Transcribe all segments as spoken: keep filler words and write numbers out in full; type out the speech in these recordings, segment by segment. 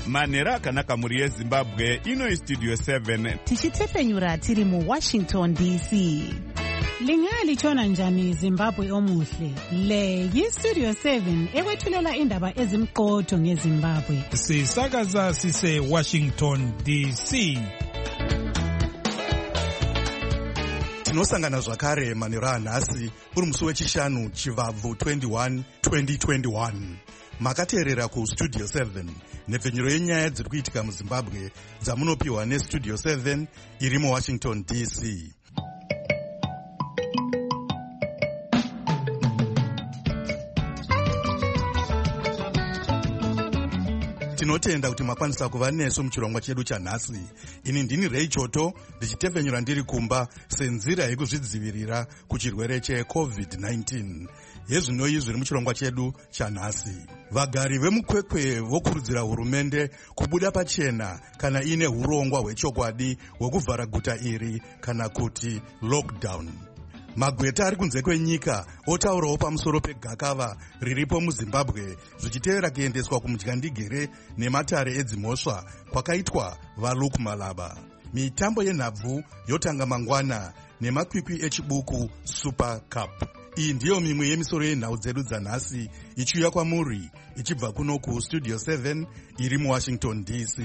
manhero akanaka mhuri yezimbabwe. Ino istudio seven tichitefenyura tiri muwashington D C. Lingalitshona njani Zimbabwe omuhle? Le yistudio seven ekwethulela indaba ezimqotho ngeZimbabwe. Sisakaza sise Washington D C. Tinosangana zvakare manhero anhasi uri musi wechishanu Chivabvu twenty-one twenty twenty-one. Makateerera kustudio seven nepfenyuro yenyaya dziri kuitika muZimbabwe dzamunopiwa nestudio seven iri muWashington D C. Tinotenda kuti makwanisa kuva nesu muchirongwa chedu chanhasi. Ini ndini Ray Choto ndichitefenyura ndiri kumba senzira yekuzvidzivirira kuchirwere checovid nineteen. Yezvinoi zviri muchirongwa chedu chanhasi. Vagari vemukwekwe vokurudzira hurumende kubuda pachena kana ine urongwa hwechokwadi hwekuvhara guta iri kana kuti lockdown. Magweta ari kunze kwenyika otaurawo pamusoro pegakava riripo muZimbabwe zvichitevera kuendeswa kumudyandigere nematare edzimhosva kwakaitwa vaLuke Malaba. Mitambo yenhabvu yotanga mangwana nemakwikwi echibuku Super Cup. Iyi ndiyo mimwe yemisoro yenhau dzedu dzanhasi ichiuya kwamuri ichibva kuno kustudio seven iri muWashington D C.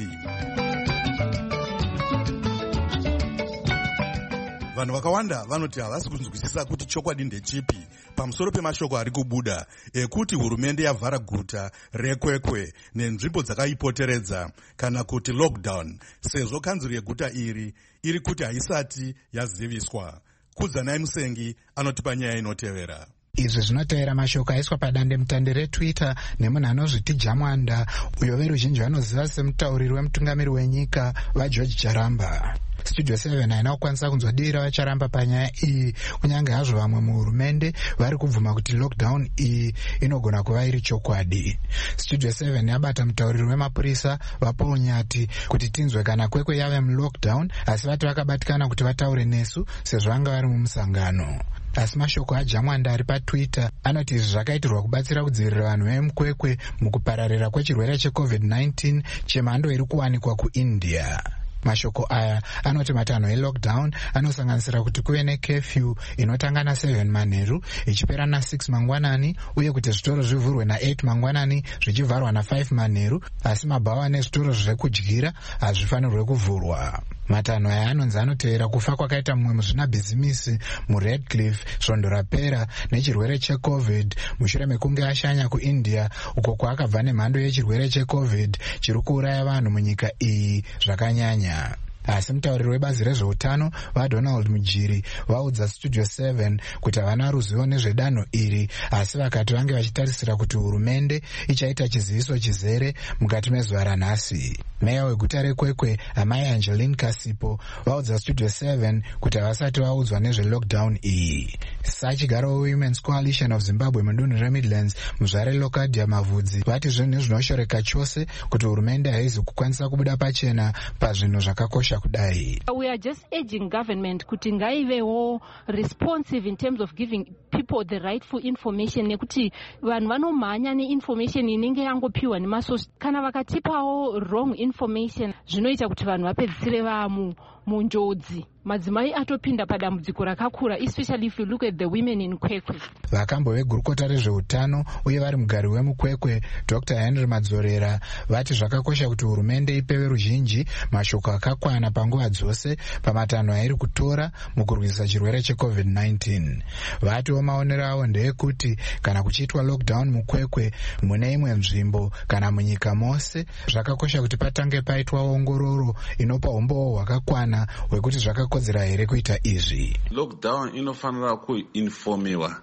Vanhu vakawanda vanoti havasi kunzwisisa kuti chokwadi ndechipi pamusoro pemashoko ari kubuda ekuti hurumende yavhara guta rekwekwe nenzvimbo dzakaipoteredza kana kuti lockdown, sezvo kanzuro yeguta iri iri kuti haisati yaziviswa. Kudzanai Musengi anotipa nyaya inotevera. Izvi zvinotevera mashoko aiswa padande mutande reTwitter nemunhu anozviti Jamwanda, uyo veruzhinji vanoziva semutauriri wemutungamiri wenyika vaGeorge Charamba. Studio seven haina kukwanisa kunzwadira vacharamba panyaya iyi, kunyange hazvo vamwe muhurumende vari kubvuma kuti lockdown iyi inogona kuva iri chokwadi. Studio seven yabata mutauriri wemapurisa vaPaul Nyati kuti tinzwe kana kwekwe yave mulockdown, asi vati vakabatikana kuti vataure nesu sezvo vanga vari mumusangano. Asi mashoko aJamwanda ari paTwitter anoti izvi zvakaitirwa kubatsira kudzivirira vanhu vemukwekwe mukupararira kwechirwere checovid nineteen chemhando iri kuwanikwa kuIndia. Mashoko aya anoti matanho elockdown anosanganisira kuti kuve necurfew inotanga na seven manheru ichipera na six mangwanani, uye kuti zvitoro zvivhurwe na eight mangwanani zvichivharwa na five manheru, asi mabhawa nezvitoro zvekudyira hazvifanirwe kuvhurwa. Matanho aya anonzi anotevera kufa kwakaita mumwe muzvinabhizimisi muRedcliffe svondo rapera nechirwere checovid mushure mekunge ashanya kuIndia, uko kwaakabva nemhando yechirwere checovid chiri kuuraya vanhu munyika iyi zvakanyanya. Asi mutauriri webazi rezveutano vaDonald Mujiri vaudza Studio seven kuti havana ruzivo nezvedanho iri, asi vakati vange vachitarisira kuti hurumende ichaita chiziviso chizere mukati mezuva ranhasi. Meya weguta rekwekwe amai Angeline Kasipo vaudza Studio seven kuti havasati vaudzwa nezvelockdown iyi. Sachigaro weWomen's Coalition of Zimbabwe mudunhu reMidlands muzvare Lokadia Mavudzi vati zvinhu zvinoshoreka chose kuti hurumende haizi kukwanisa kubuda pachena pazvinhu zvakakosha kudai. We are just urging government kuti ngaivewo responsive in terms of giving people the rightful information, nekuti vanhu vanomhanya neinformation inenge yangopiwa nemasource. Kana vakatipawo wrong information zvinoita kuti vanhu vapedzisire vamu munjodzi. Madzimai atopinda padambudziko rakakura, especially if you look at the women in Kwekwe. Vakambo vegurukota rezveutano uye vari mugari wemukwekwe Doctor Henry Madzorera vati zvakakosha kuti hurumende ipe veruzhinji mashoko akakwana panguva dzose pamatanho airi kutora mukurwisa chirwere checovid nineteen. Vatiwo maonero avo ndeyekuti kana kuchiitwa lockdown mukwekwe mune imwe nzvimbo kana munyika mose, zvakakosha kuti patange paitwa ongororo inopa umbowo hwakakwana hwekuti zvakakosha kodzera here kuita izvi. Lockdown inofanira kuinfomiwa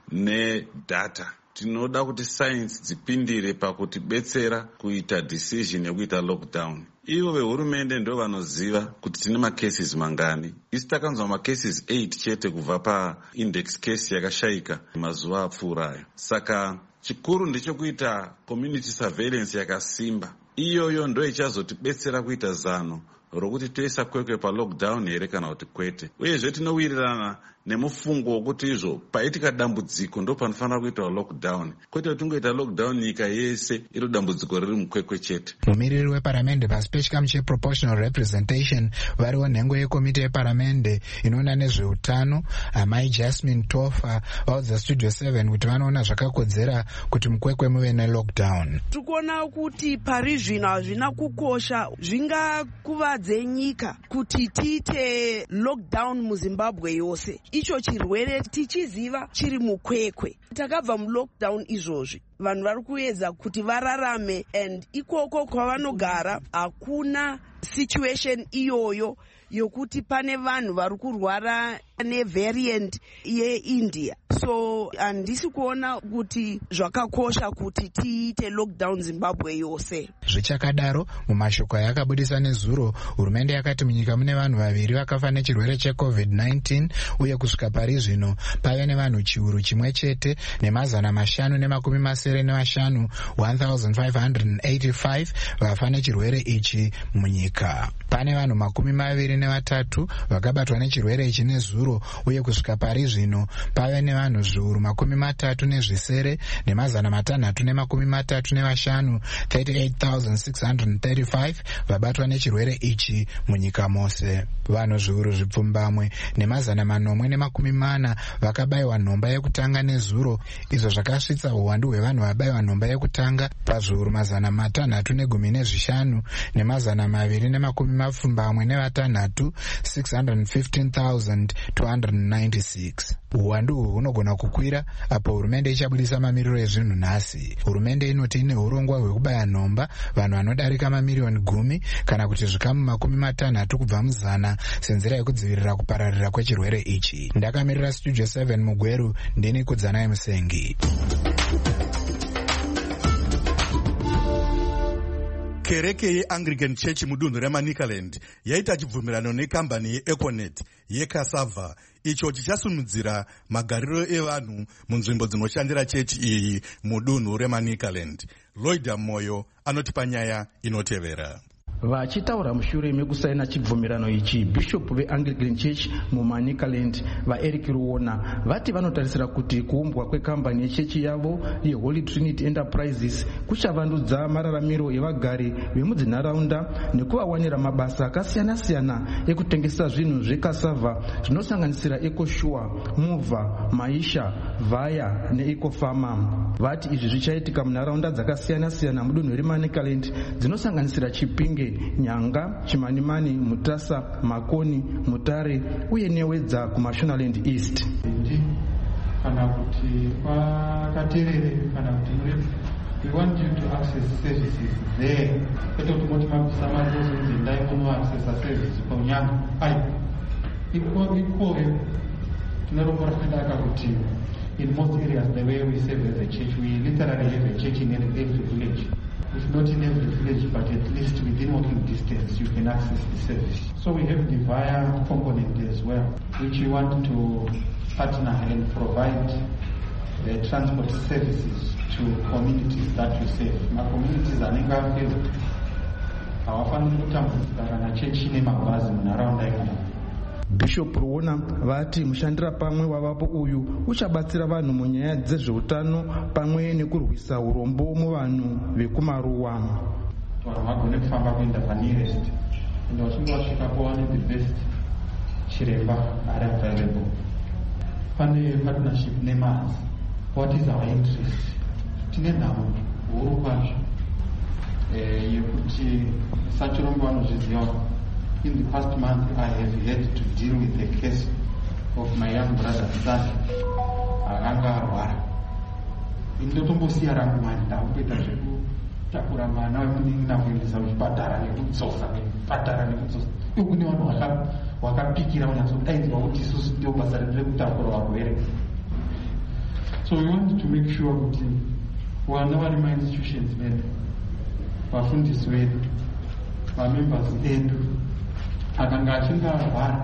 nedata. Tinoda kuti science dzipindire pakutibetsera kuita decision yekuita lockdown. Ivo vehurumende ndo vanoziva kuti tine macases mangani. Isi takanzwa macases eight chete kubva paindex case yakashayika mazuva apfuurayo. Saka chikuru ndechekuita community surveillance yakasimba. Iyoyo ndo ichazotibetsera kuita zano rokuti toisa kwekwe palockdown here kana kuti kwete. Uyezve tinowirirana nemufungo wokuti izvo paitika dambudziko ndo panofanira kuitwa lockdown, kwete kuti tungoita lockdown nyika yese iro dambudziko riri mukwekwe chete. Mumiriri weparamende pasi pechikamu cheproportional representation variwo nhengo yekomiti yeparamende inoona nezveutano amai Jasmine Tofa vaudza Studio seven kuti vanoona zvakakodzera kuti mukwekwe muve nelockdown. Tikuona kuti pari zvino hazvina kukosha, zvingakuvadze nyika kuti tiite lockdown muZimbabwe yose. Icho chirwere tichiziva chiri mukwekwe. Takabva mulockdown izvozvi vanhu vari kuedza kuti vararame, and ikoko kwavanogara hakuna situation iyoyo yokuti pane vanhu vari kurwara nevariant yeIndia. So handisi kuona kuti zvakakosha kuti tiite lockdown Zimbabwe yose. Zvichakadaro, mumashoko ayakabudisa nezuro, hurumende yakati munyika mune vanhu vaviri vakafa nechirwere checovid nineteen uye kusvika pari zvino pave nevanhu chiuru chimwe chete nemazana mashanu nemakumi masere nevashanu one thousand five hundred eighty-five vafa nechirwere ichi munyika. Pane vanhu makumi maviri nevatatu vakabatwa nechirwere ichi nezuro uye kusvika pari zvino pave nevanhu zviuru makumi matatu nezvisere nemazana matanhatu nemakumi matatu nevashanu thirty-eight thousand six hundred thirty-five vabatwa nechirwere ichi munyika mose. Vanhu zviuru zvipfumbamwe nemazana manomwe nemakumi mana vakabayiwa nhomba yekutanga nezuro, izvo zvakasvitsa uwandu hwevanhu vabayiwa nhomba yekutanga pazviuru mazana matanhatu negumi nezvishanu nemazana maviri nemakumi mapfumbamwe nevatanhatu six hundred fifteen thousand two hundred ninety-six. Uwandu uhu hunogona kukwira apo hurumende ichabudisa mamiriro ezvinhu nhasi. Hurumende inoti ine urongwa hwekubaya nhomba vanhu vanodarika mamiriyoni gumi kana kuti zvikamu makumi matanhatu kubva muzana senzira yekudzivirira kupararira kwechirwere ichi. Ndakamirira Studio seven Mugweru, ndini Kudzanai Musengi. Kereke yeAnglican Church mudunhu reManicaland yaita chibvumirano nekambani yeEconet yeCassava, icho chichasimudzira magariro evanhu munzvimbo dzinoshandira chechi iyi mudunhu reManicaland. Lloyd Moyo anoti panyaya inotevera. Vachitaura mushure mekusaina chibvumirano ichi, Bishop veAnglican Church muManicaland vaEric Ruona vati vanotarisira kuti kuumbwa kwekambani yechechi yavo yeHoly Trinity Enterprises kuchavandudza mararamiro evagari vemudzinharaunda nekuvawanira mabasa akasiyana-siyana ekutengesa zvinhu zvekasava zvinosanganisira EcoSure, Mova, Maisha, Vaya neEcoFarma. Vati izvi zvichaitika munharaunda dzakasiyana-siyana mudunhu reManicaland dzinosanganisira Chipinge, Nyanga, Chimanimani, Mutasa, Makoni, Mutare uye newedza kuMashonaland East. Kana kuti pakaterere kana kuti muri we want you to access services there. Kweto kuti makusama zozonzi ndai kuno access services kwa Nyanga. Ai. Iko iko tinorongora kudaka kuti in most areas the way we serve as a church, we literally have a church in every village. If not in every village, but at least within walking distance, you can access the service. So we have the Vaya component as well, which we want to partner and provide uh, transport services to communities that we serve. My communities are never filled. Our family kana chechi nemabhazi munharaunda imomo. Bishop Ruona vati mushandira pamwe wavapo uyu uchabatsira vanhu munyaya dzezveutano pamwe nekurwisa urombo muvanhu vekumaruwa. Vanhu vagone kufamba kuenda panearest ende vachinge vasvikapo vane the best chiremba ari available. Pane partnership neMars. What is our interest? Tine nhamo huru kwazvo yekuti sachirombo vanozviziva. In the past month, I have had to deal with the case of my young brother's son, akanga arwara. Indotombosiya rangu mani ndakuita zvekutakura mwana wemunin'ina kuendesa kuchipatara nekudzosa nekupatara nekudzosa. Kune vanhu vakapikira vanyatsodaidzwa kuti isusu ndio basa redu rekutakura varwere. So we want to make sure kuti vana vari mainstitutions medu, vafundisi vedu, vamembers edu, akanga achinge arwara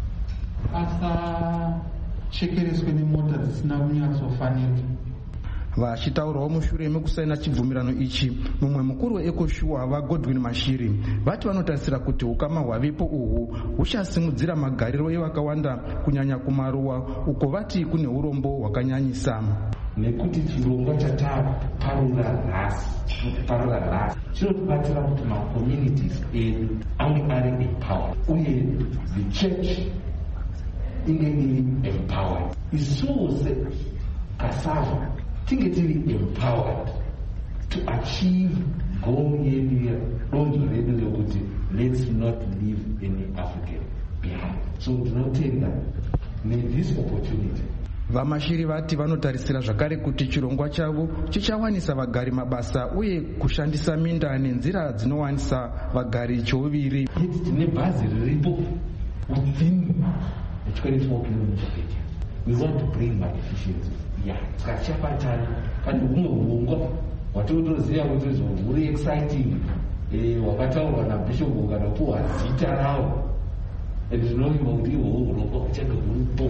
asachekereswe nemota dzisina kunyatsofanira. Vachitaurawo mushure mekusaina chibvumirano ichi, mumwe mukuru weEcoSure vaGodwin Mashiri vati vanotarisira kuti ukama hwavepo uhu huchasimudzira magariro evakawanda kunyanya kumaruwa uko vati kune urombo hwakanyanyisa. Nekuti chirongwa chataparura nhasi parura nhasi chinotibatsira kuti macommunities edu ange ari empowered uye the church inge iri empowered. Isose kasava tinge tiri empowered to achieve goal yedu donzo redu rekuti let's not leave any African behind. So tinotenda this opportunity. Vamashiri vati vanotarisira zvakare kuti chirongwa chavo chichawanisa vagari mabasa uye kushandisa minda nenzira dzinowanisa vagari choviri. Tine bhazi riripo within the twenty-four kilometer radius. We want to bring my efficiency. Yeah, skachapatana pane humwe hurongwa watotoziva kuti huri exciting wakataurwa naBishop kana kupuwa zita rawo and zvinoiva kuti ihwohwo hurongwa huchange huripo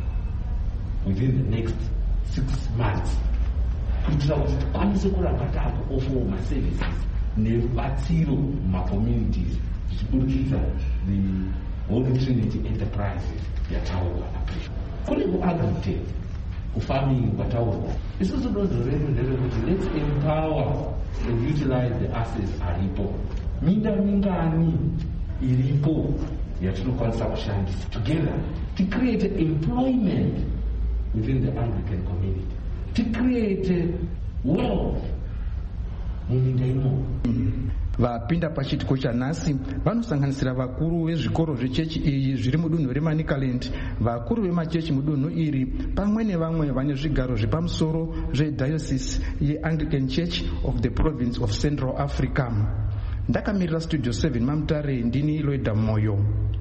within the next six months kuitira kuti tikwanise kuramba takuoffer maservices nerubatsiro mumacommunities zvichiburikidza the Holy Trinity Enterprises yataurwa naBishop. Kune kuagritech kufarming kwataurwa. Isusu donzo redu nderekuti let's empower and utilize the assets aripo. Minda mingani iripo yatinokwanisa kushandisa together to create employment within the Anglican community, to create wealth muminda imo. Vapinda pachitiko chanhasi vanosanganisira vakuru vezvikoro zvechechi iyi zviri mudunhu reManicaland, vakuru vemachechi mudunhu iri pamwe nevamwe vane zvigaro zvepamusoro zvedayosisi yeAnglican Church of the Province of Central Africa. Ndakamirira Studio seven Mamutare, ndini Loida Moyo.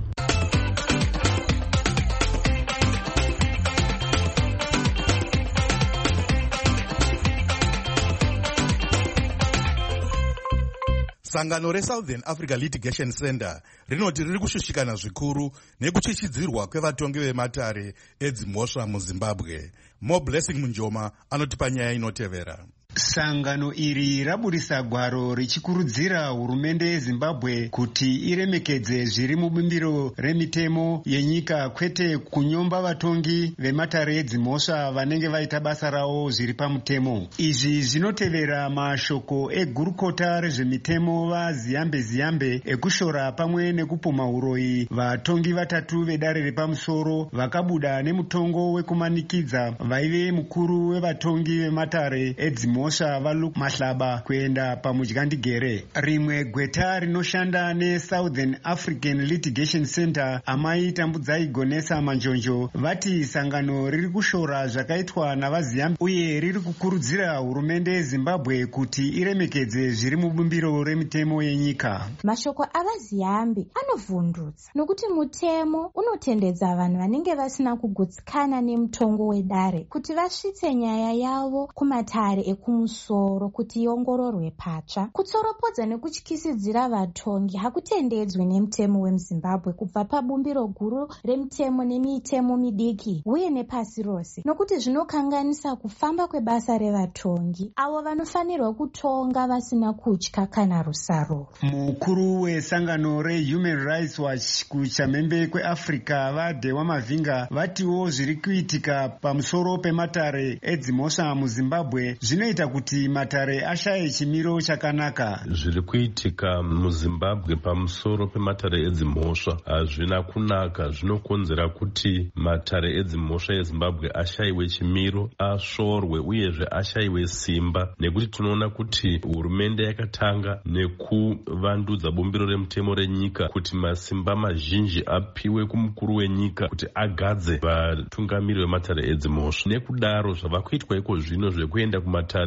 Sangano reSouthern Africa Litigation Center rinoti riri kushushikana zvikuru nekuchichidzirwa kwevatongi vematare edzimhosva muZimbabwe. More Blessing Munjoma anotipa nyaya inotevera. Sangano iri raburisa gwaro richikurudzira hurumende yeZimbabwe kuti iremekedze zviri mubumbiro remitemo yenyika, kwete kunyomba vatongi vematare edzimhosva vanenge vaita basa ravo zviri pamutemo. Izvi zvinotevera mashoko egurukota rezvemitemo vaZiyambe Ziyambe ekushora pamwe nekupoma uroyi vatongi vatatu vedare repamusoro vakabuda nemutongo wekumanikidza vaive mukuru wevatongi vematare edzimhosva mhosva vaLuke Mahlaba kuenda pamudyandigere. Rimwe gweta rinoshanda neSouthern African Litigation Center, Amai Tambudzai Gonesa Manjonjo, vati sangano riri kushora zvakaitwa navaZiyambe uye riri kukurudzira hurumende yeZimbabwe kuti iremekedze zviri mubumbiro remitemo yenyika. Mashoko avaZiyambe anovhundutsa nokuti mutemo unotendedza vanhu vanenge vasina kugutsikana nemutongo wedare kuti vasvitse nyaya yavo kumatare ekumusoro kuti iongororwe patsva. Kutsoropodza nekutyisidzira vatongi hakutendedzwe nemutemo wemuZimbabwe kubva pabumbiro guru remitemo nemitemo midiki uye nepasi rose, nokuti zvinokanganisa kufamba kwebasa revatongi avo vanofanirwa kutonga vasina kutya kana rusaro. Mukuru wesangano reHuman Rights Watch kuchamhembe kweAfrica vaDewa Mavinga vatiwo zviri kuitika pamusoro pematare edzimhosva muZimbabwe zvinoita kuti matare ashaye chimiro chakanaka. Zviri kuitika muZimbabwe pamusoro pematare edzimhosva hazvina kunaka. Zvinokonzera kuti matare edzimhosva eZimbabwe ashayiwe chimiro, ashorwe uyezve ashayiwe simba, nekuti tinoona kuti hurumende yakatanga nekuvandudza bumbiro remutemo renyika kuti masimba mazhinji apiwe kumukuru wenyika kuti agadze vatungamiri vematare edzimhosva. Nekudaro zvava kuitwa iko zvino zvekuenda kumatare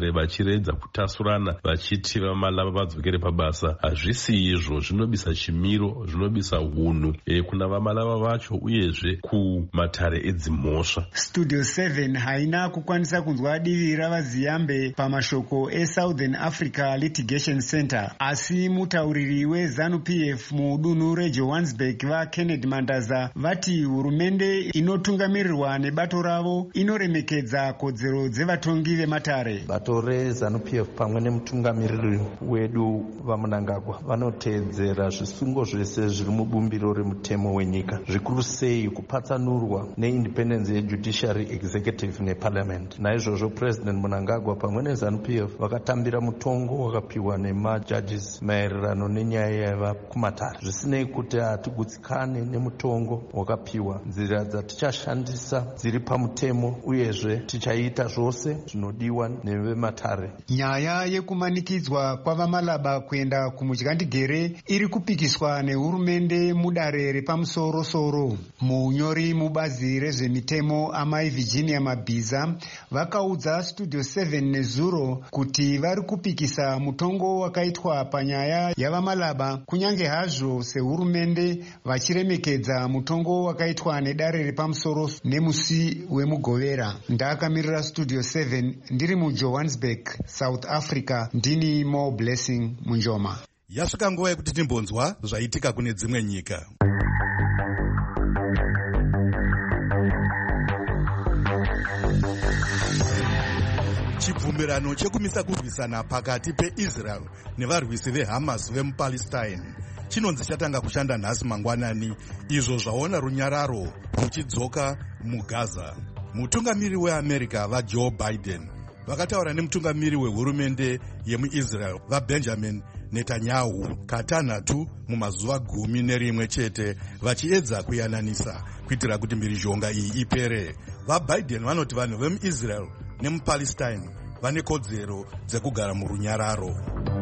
mumatare vachiredza kutasurana vachiti vamalava vadzokere pabasa. Hazvisi izvo, zvinobisa chimiro, zvinobisa hunhu e, kuna vamalava vacho uyezve kumatare edzimhosva. Studio seven haina kukwanisa kunzwa divi ravaziyambe pamashoko eSouthern Africa Litigation Center, asi mutauriri weZANU-P F mudunhu reJohannesburg vaKennedy Mandaza vati hurumende inotungamirirwa nebato ravo inoremekedza kodzero dzevatongi vematare. Bato reZANU-P F pamwe nemutungamiriri wedu vaMnangagwa vanoteedzera zvisungo zvese zviri mubumbiro remutemo wenyika, zvikuru sei kupatsanurwa neindependence yejudiciary, executive neparliament. Naizvozvo President Mnangagwa pamwe neZANU-P F vakatambira mutongo wakapiwa nemajudges maererano nenyaya yava kumatare. Zvisinei kuti hatigutsikane nemutongo wakapiwa, nzira dzatichashandisa dziri pamutemo uyezve tichaita zvose zvinodiwa nevematare. Nyaya yekumanikidzwa kwavamalaba kuenda kumudyandigere iri kupikiswa nehurumende mudare repamusoro-soro. Munyori mubazi rezvemitemo amai Virginia Mabhiza vakaudza Studio seven nezuro kuti vari kupikisa mutongo wakaitwa panyaya yavamalaba, kunyange hazvo sehurumende vachiremekedza mutongo wakaitwa nedare repamusoro nemusi wemugovera. Ndakamirira Studio seven ndiri muJohannesburg, South Africa. Ndini Mo Blessing Munjoma. Yasvika nguva yekuti timbonzwa zvaitika kune dzimwe nyika. Chibvumirano chekumisa kurwisana pakati peIsrael nevarwisi veHamas vemupalestine chinonzi chatanga kushanda nhasi mangwanani, izvo zvaona runyararo ruchidzoka muGaza. Mutungamiri weAmerica vaJoe Biden vakataura nemutungamiri wehurumende yemuIsrael vaBenjamin Netanyahu katanhatu mumazuva gumi nerimwe chete vachiedza kuyananisa kuitira kuti mhirizhonga iyi ipere. VaBiden vanoti vanhu vemuIsrael nemupalestine vane kodzero dzekugara murunyararo.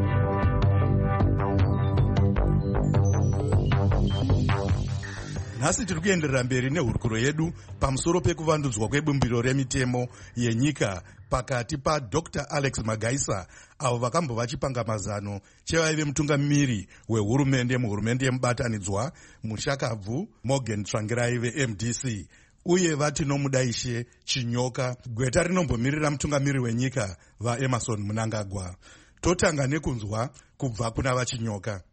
Nhasi tiri kuenderera mberi nehurukuro yedu pamusoro pekuvandudzwa kwebumbiro remitemo yenyika pakati paDr Alex Magaisa avo vakambova chipangamazano chevaive mutungamiri wehurumende muhurumende yemubatanidzwa mushakabvu Morgan Tsvangirai veM D C uye vati nomudaishe Chinyoka gweta rinombomirira mutungamiri wenyika vaEmerson Mnangagwa. Totanga nekunzwa kubva kuna vaChinyoka.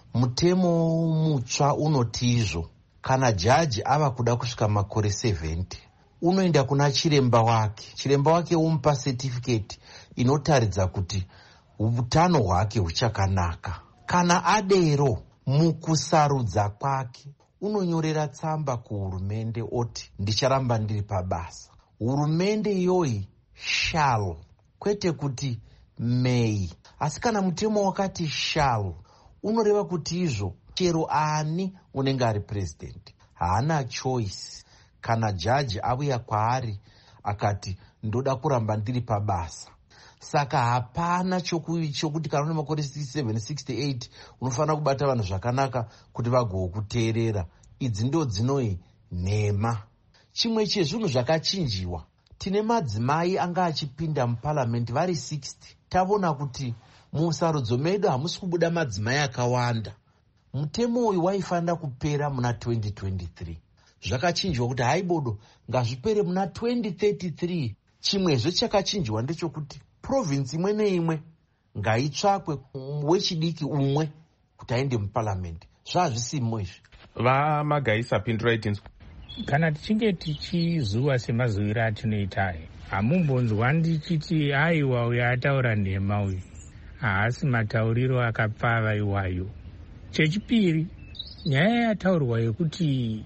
Mutemo mutsva unotizvo kana jaji ava kuda kusvika makore seventy unoenda kuna chiremba wake, chiremba wake umupa certificate inotaridza kuti utano hwake huchakanaka. Kana adero mukusarudza kwake unonyorera tsamba kuhurumende oti ndicharamba ndiri pabasa. Hurumende iyoyi shall, kwete kuti may. Asi kana mutemo wakati shall unoreva kuti izvo chero ani unenge ari president haana choice. Kana jaji auya kwaari akati ndoda kuramba ndiri pabasa, saka hapana chokuti kana une makore sixty-seven sixty-eight unofanira kubata vanhu zvakanaka kuti vagokuteerera. Idzi ndo dzinoi nhema. Chimwe chezvinhu zvakachinjiwa, tine madzimai anga achipinda muparliament vari sixty. Tavona kuti musarudzo medu hamusi kubuda madzimai akawanda. Mutemo uyu waifanira kupera muna twenty twenty-three. Zvakachinjwa kuti haibodo ngazvipere muna twenty thirty-three. Chimwezve chakachinjwa ndechokuti province imwe neimwe ngaitsvakwe wechidiki umwe kuti aende muparliament. Zvazvisimo izvi. VaMagaisa pindurai tinzwa. Kana tichinge tichizuva semazuwiro atinoita, hamumbonzwa ndichiti aiwa uyo ataura nhema uyu haasi matauriro akapfava iwayo. Chechipiri, nyaya yataurwa yekuti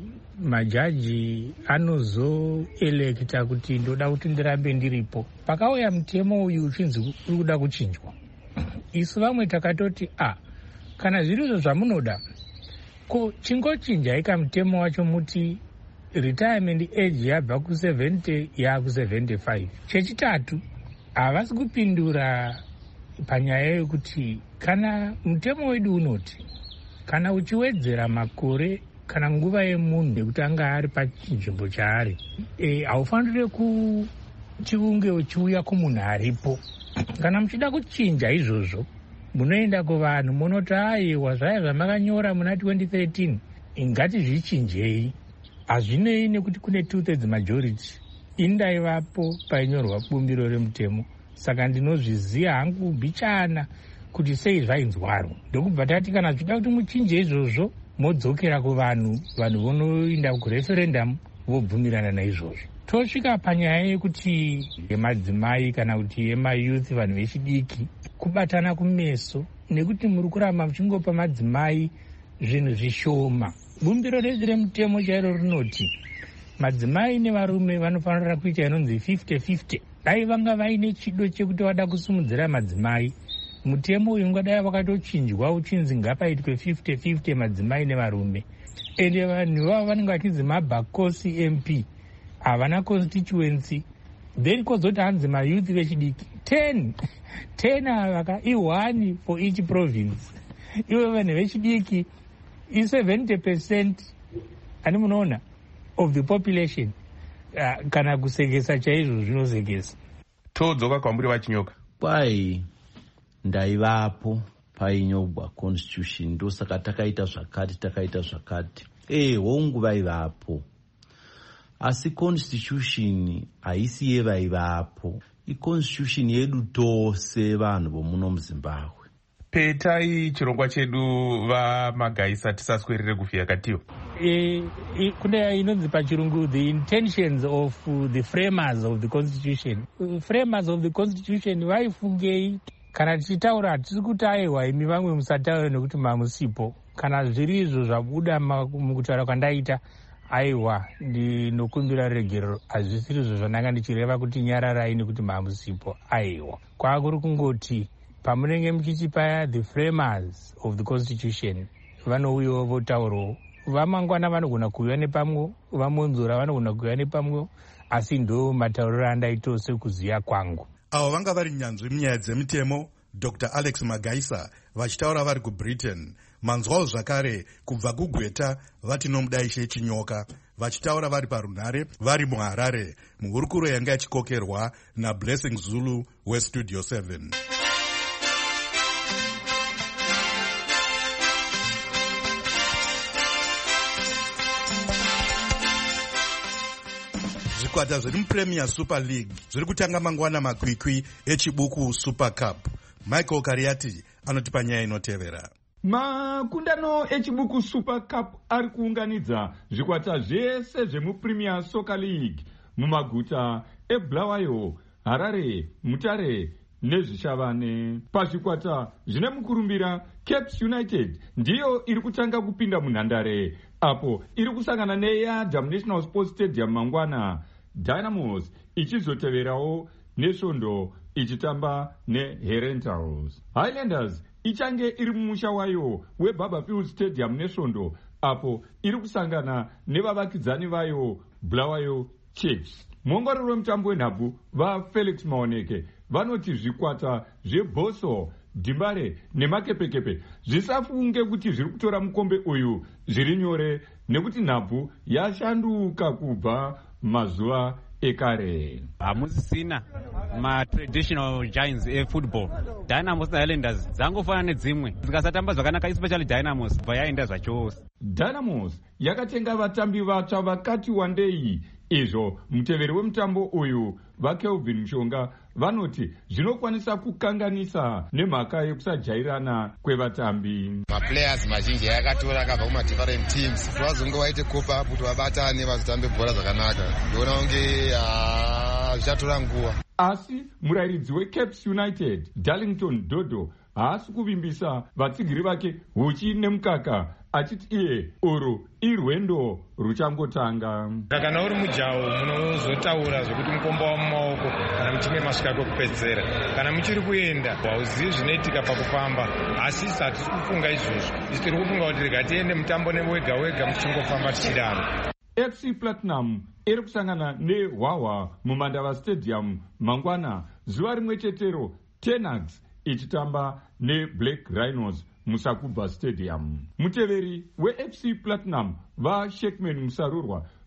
majaji anozoelekta kuti ndoda kuti ndirambe ndiripo. Pakauya mutemo uyu uchinzi uri kuda kuchinjwa, isu vamwe takatoti a kana zvirizo zvamunoda ko chingochinjai kamutemo wacho muti retirement age yabva ku seventy yaku seventy-five. Chechitatu, havasi kupindura panyaya yekuti kana mutemo wedu unoti kana uchiwedzera makore kana nguva yemunhu yekuti anga ari pachinzvimbo chaari, e, haufanire chiunge uchiuya kumunhu aripo. Kana muchida kuchinja izvozvo munoenda kuvanhu munoti aiwa zvaya zvamakanyora muna twenty thirteen ngatizvichinjei. Hazvinei nekuti kune two thirds majority. Indaivapo painyorwa bumbiro remutemo, saka ndinozviziva hangu mbichana kuti sei zvainzwaro. Ndokubva tati kana zvida kuti muchinje izvozvo modzokera kuvanhu, vanhu vonoenda kureferendum vobvumirana naizvozvo. Tosvika panyaya yekuti yemadzimai kana kuti yemayouth, vanhu vechidiki kubatana kumeso, nekuti muri kuramba muchingopa madzimai zvinhu zvishoma. Bumbiro redu remutemo chairo rinoti madzimai nevarume vanofanira kuita inonzi fifty fifty. Dai vanga vaine chido chekuti vada kusimudzira madzimai, mutemo uyu ungadai wakatochinjwa uchinzi ngapaitwe fifty fifty madzimai nevarume. Ende vanhu vavo vanenge vachinzi mabhakosi M P havana constituency. Then kozoti hanzi mayouth vechidiki ten ten avaka i1 for each province. Iwe vanhu vechidiki i seventy percent ani munoona of the population. Uh, kana kusegesa chaizvo zvinosegesa. Todzoka kwamburi vachinyoka. Kwai ndaivapo painyogwa constitution, ndosaka takaita zvakati takaita zvakati. Eh, hongu vaivapo. Asi constitution haisi yevaivapo. I-constitution yedu tose vanhu vomuno muZimbabwe. Petai chirongwa chedu vamagaisa tisaswerere kufira katiyo. E, e, kune inonzi pachirungu the intentions of uh, the framers of the constitution. Uh, framers of the constitution vaifungei. Kana tichitaura tiri kuti aiwa imi vamwe musataure nekuti mamusipo. Kana zviri izvo zvabuda mukutaura kwandaita aiwa ndinokumbira regerero, hazvisiri izvo zvandanga ndichireva kuti nyararai nekuti mamusipo. Aiwa kwakuri kungoti pamunenge muchiti paya the framers of the constitution vanouyawo votaurawo, vamangwana vanogona kuuya nepamwe, vamonzora vanogona kuuya nepamwe, asi ndo matauriro andaita sekuziya kwangu. Avo vanga vari nyanzvi munyaya dzemitemo Doctor Alex Magaisa vachitaura vari kuBritain. Manzwawo zvakare kubva kuGweta vati nomudaishe Chinyoka vachitaura vari parunhare vari muHarare muhurukuro yanga yachikokerwa naBlessing Zulu weStudio seven. Zvikwata zviri muPremier Super League zviri kutanga mangwana makwikwi echibuku Super Cup. Michael Kariati anotipa nyaya inotevera. Makundano echibuku Super Cup ari kuunganidza zvikwata zvese zvemuPremier Soccer League mumaguta eBulawayo, Harare, Mutare nezvishavane. Pazvikwata zvine mukurumbira Cape United ndiyo iri kutanga kupinda munhandare, apo iri kusangana neYadam National Sports Stadium mangwana, Dynamos ichizoteverawo neSvondo ichitamba neHerentals. Highlanders ichange iri mumusha wayo weBarberfield Stadium neSvondo, apo iri kusangana nevavakidzani vayo Bulawayo Chiefs. Muongororo wemutambo wenhabvu vaFelix Maoneke vanoti zvikwata zveBoso, Dimbare nemakepekepe zvisafunge kuti zviri kutora mukombe uyu zviri nyore, nekuti nhabvu yashanduka kubva mazuva ekare. Hamusisina ma-traditional giants efootball. Dynamos naHighlanders dzangofana nedzimwe, dzikasatamba zvakanaka especially Dynamos bva yaenda zvachose. Dynamos yakatenga vatambi vatsva vakati wandei. Izvo muteveri wemutambo uyu vaKelvin Mushonga vanoti zvinokwanisa kukanganisa nemhaka yekusajairana kwevatambi. Maplayers mazhinji yakatora akabva kuma-different teams, vazonge vaite copa up kuti vabatane vazotambe bhora zvakanaka. Ndiona kunge zvichatora nguva. Asi murayiridzi weCape United Darlington Dodo haasi kuvimbisa vatsigiri vake huchi nemukaka, achiti iye uru irwendo ruchangotanga. Kana uri mujawo munozotaura zvokuti mukomba wamumaoko kana muchinge masvika kwekupedzera. Kana muchiri kuenda hauzivi zvinoitika pakufamba, asi hatisi kufunga izvozvo. Isi tiri kufunga kuti rega tiende mutambo newega wega muchingofamba tichidaro. F C Platinum iri kusangana neHwaHwa muMandava Stadium mangwana, zuva rimwe chetero Tenax ichitamba neBlack Rhinos muSakubva Stadium. Muteveri weF C Platinum vaSheckman Musarurwa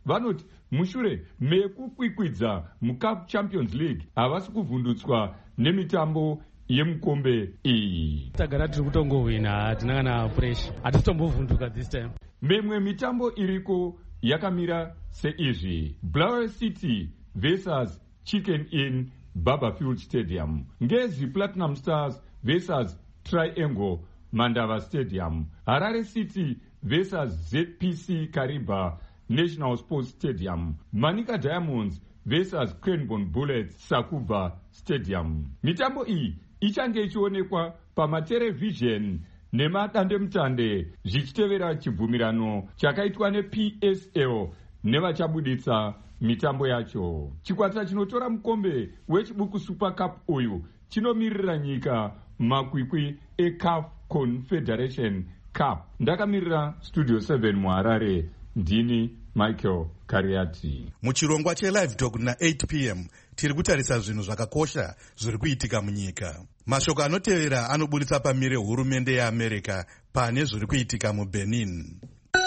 vanoti mushure mekukwikwidza muCup Champions League havasi kuvhundutswa nemitambo yemukombe iyi. Tagara tiri kutongohwina, hatina kana pressure, hatitombovhunduka this time. Memwe mitambo iriko yakamira seizvi: Blair City versus Chicken Inn Barberfield Stadium, Ngezi Platinum Stars versus Triangle Mandava Stadium, Harare City versus Z P C Kariba National Sports Stadium, Manika Diamonds versus Cranbourne Bullets Sakuba Stadium. Mitambo iyi ichange ichionekwa pamaterevhizheni nemadandemutande zvichitevera chibvumirano chakaitwa neP S L nevachabuditsa mitambo yacho. Chikwata chinotora mukombe wechibuku Super Cup uyu chinomirira nyika makwikwi eCAF Confederation Cup. Ndakamirira Studio seven muHarare, ndini Michael Kariati. Muchirongwa cheLive Talk na eight p m tiri kutarisa zvinhu zvakakosha zviri kuitika munyika. Mashoko anotevera anobuditsa pamire hurumende yeAmerica pane zviri kuitika muBenin.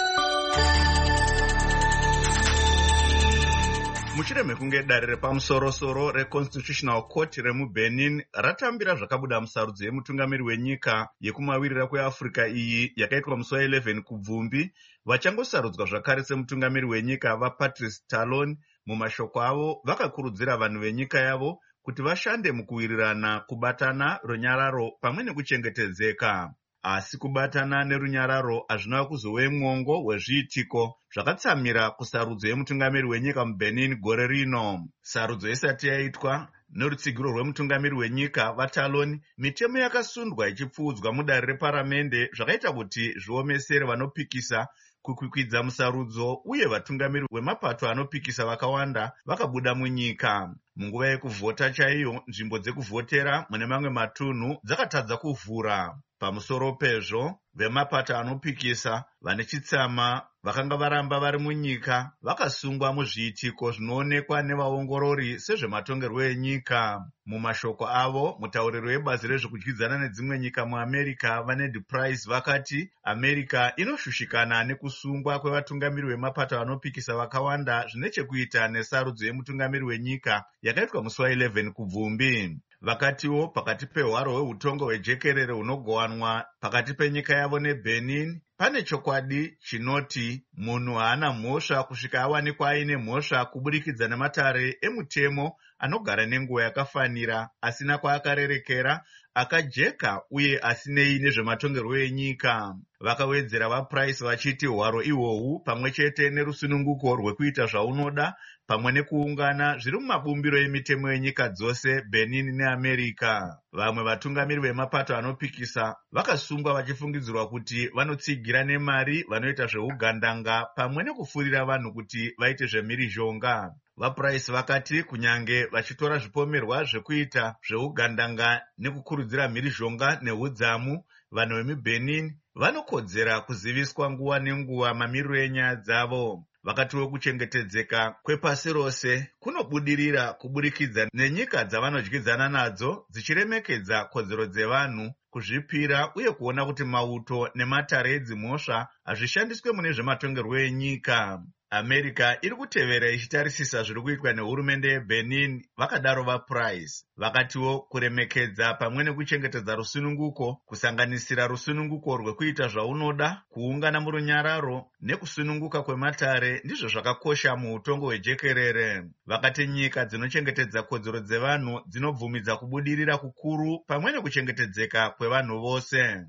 Mushure mekunge dare repamusoro-soro reConstitutional Court remuBenin ratambira zvakabuda musarudzo yemutungamiri wenyika yekumawirira kweAfrica iyi yakaitwa musi wa eleven kubvumbi, vachangosarudzwa zvakare semutungamiri wenyika vaPatrice Talon. Mumashoko avo vakakurudzira vanhu venyika yavo kuti vashande mukuwirirana, kubatana, runyararo pamwe nekuchengetedzeka. Asi kubatana nerunyararo hazvina kuzove mwongo wezviitiko zvakatsamira kusarudzo yemutungamiri wenyika muBenin gore rino. Sarudzo isati yaitwa norutsigiro rwemutungamiri wenyika vaTalon, mitemo yakasundwa ichipfuudzwa mudare reparamende zvakaita kuti zviomesere vanopikisa kukwikwidza musarudzo, uye vatungamiri vemapato anopikisa vakawanda vakabuda munyika. Munguva yekuvhota chaiyo, nzvimbo dzekuvhotera mune mamwe matunhu dzakatadza kuvhura. Pamusoro pezvo, vemapato anopikisa vane chitsama vakanga varamba vari munyika vakasungwa muzviitiko zvinoonekwa nevaongorori sezvematongerwo enyika. Mumashoko avo, mutauriri webazi rezvekudyidzana nedzimwe nyika muAmerica vaNed Price vakati America inoshushikana nekusungwa kwevatungamiri vemapato anopikisa vakawanda zvine chekuita nesarudzo yemutungamiri wenyika yakaitwa musi wa eleven kubvumbi. Vakatiwo pakati pehwaro hweutongo hwejekerere hunogowanwa pakati penyika yavo neBenin pane chokwadi chinoti munhu haana mhosva kusvika awanikwa aine mhosva kuburikidza nematare emutemo anogara nenguva yakafanira, asina kwaakarerekera, akajeka uye asinei nezvematongerwo enyika. Vakawedzera vaPrice vachiti hwaro ihwohwu pamwe chete nerusununguko rwekuita zvaunoda pamwe nekuungana zviri mumabumbiro emitemo yenyika dzose Benin neAmerica. Vamwe vatungamiri vemapato anopikisa vakasungwa vachifungidzirwa kuti vanotsigira nemari vanoita zveugandanga pamwe nekufurira vanhu kuti vaite zvemhirizhonga. VaPrice vakati kunyange vachitora zvipomerwa zvekuita zveugandanga nekukurudzira mhirizhonga neudzamu, vanhu vemuBenin vanokodzera kuziviswa nguva nenguva mamiriro enyaya dzavo. Vakatiwo kuchengetedzeka kwepasi rose kunobudirira kuburikidza nenyika dzavanodyidzana nadzo dzichiremekedza kodzero dzevanhu, kuzvipira uye kuona kuti mauto nematare edzimhosva hazvishandiswe mune zvematongerwo enyika. America iri kutevera ichitarisisa zviri kuitwa nehurumende yeBenin, vakadaro vaPrice. Vakatiwo kuremekedza pamwe nekuchengetedza rusununguko, kusanganisira rusununguko rwekuita zvaunoda, kuungana murunyararo nekusununguka kwematare ndizvo zvakakosha muutongo hwejekerere. Vakati nyika dzinochengetedza kodzero dzevanhu dzinobvumidza kubudirira kukuru pamwe nekuchengetedzeka kwevanhu vose.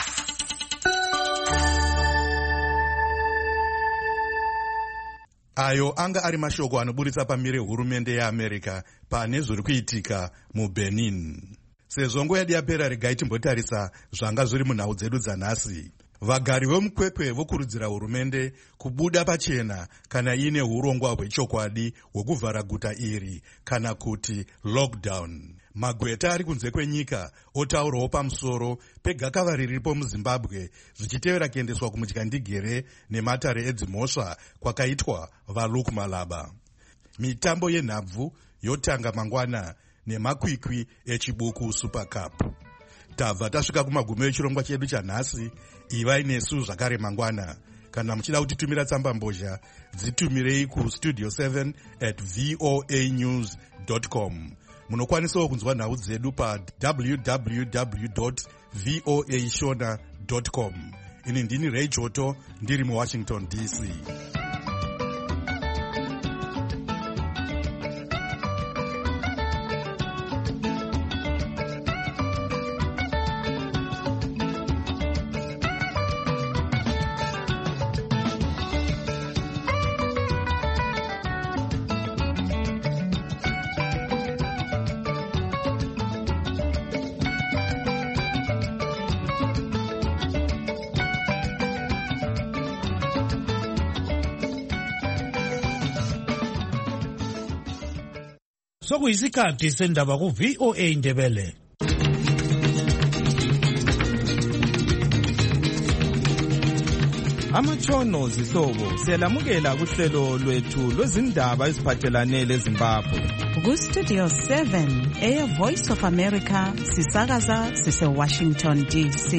Ayo anga ari mashoko anoburitsa pamire hurumende yeAmerica pane zviri kuitika muBenin. Sezvo nguva yedu yapera, regai timbotarisa zvanga zviri munhau dzedu dzanhasi. Vagari vemukwekwe vokurudzira hurumende kubuda pachena kana iine urongwa hwechokwadi hwekuvhara guta iri kana kuti lockdown. Magweta ari kunze kwenyika otaurawo pamusoro pegakava riripo muZimbabwe zvichitevera kuendeswa kumudyandigere nematare edzimhosva kwakaitwa vaLuke Malaba. Mitambo yenhabvu yotanga mangwana nemakwikwi echibuku Super Cup. Tabva tasvika kumagumo echirongwa chedu chanhasi. Ivai nesu zvakare mangwana. Kana muchida kutitumira tsamba mbozha, dzitumirei ku studio seven at voa news dot com. Munokwanisawo kunzwa nhau dzedu pa w w w dot voa shona dot com. Ini ndini Ray Choto, ndiri mu Washington D C. Sokuyisikhathi sendaba ku V O A Indebele. Amatshono zihlobo siyalamukela kuhlelo lwethu lwezindaba eziphathelane leZimbabwe. Ku Studio seven eya Voice of America sisakaza sise Washington D C.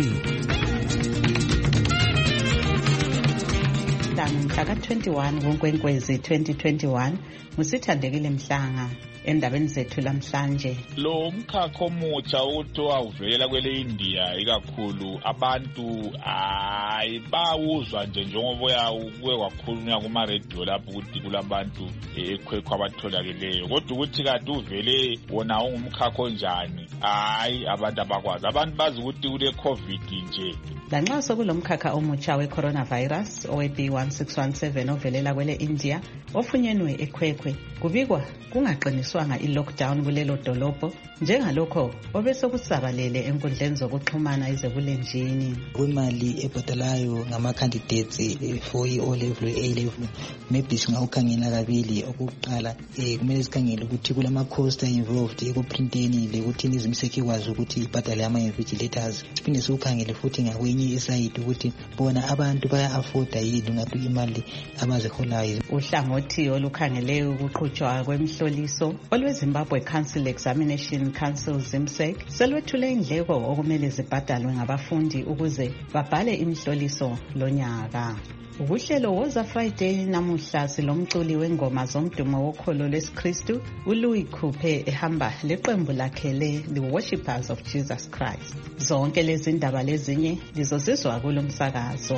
Mhlaka twenty-one kuNkwenkwezi twenty twenty-one musithandekile Mhlanga. Endabeni zethu lamhlanje, lo mkhakha omutsha uthiwa uvela kwele India ikakhulu abantu ayibawuzwa nje njengoba uyakuwe kwakhulunywa kuma radio lapho ukuthi kulabantu ekhwekho abatholakeleyo, kodwa ukuthi kanti uvele wona ungumkhakha onjani hayi abantu abakwazi. Abantu bazi ukuthi kule COVID nje. Lanxa sokulomkhakha omutsha we-coronavirus owe-B one six one seven ovelela kwele India ofunyenwe ekhwekhwe, kubikwa kungaqiniswanga i-lockdown kulelo dolobho njengalokho obesokusabalele enkundleni zokuxhumana izebulenjini. Kwimali ebhadalayo ngama-candidates for i-O level A level maybe singawukhangela kabili. Okokuqala eh kumele sikhangele ukuthi kulama-cost involved ekuprinteni lekuthini izimseki ikwazi ukuthi ibhadale ama-invigilators. Siphinde siwukhangele futhi ngakwenye isayidi ukuthi bona abantu baya-afforda yini ngathi imali abaziholayo. Uhlangothi olukhangele ukuqhutshwa kwemhloliso olweZimbabwe Council Examination Council ZIMSEC selwethule indleko okumele zibhadalwe ngabafundi ukuze babhale imhloliso lonyaka. Ubuhlelo woza Friday namuhla silomculi wengoma zomdumo wokholo lwesikristu uLouis Coupe ehamba leqembu lakhe le The Worshippers of Jesus Christ. Zonke lezi ndaba lezinye lizozizwa kulomsakazo.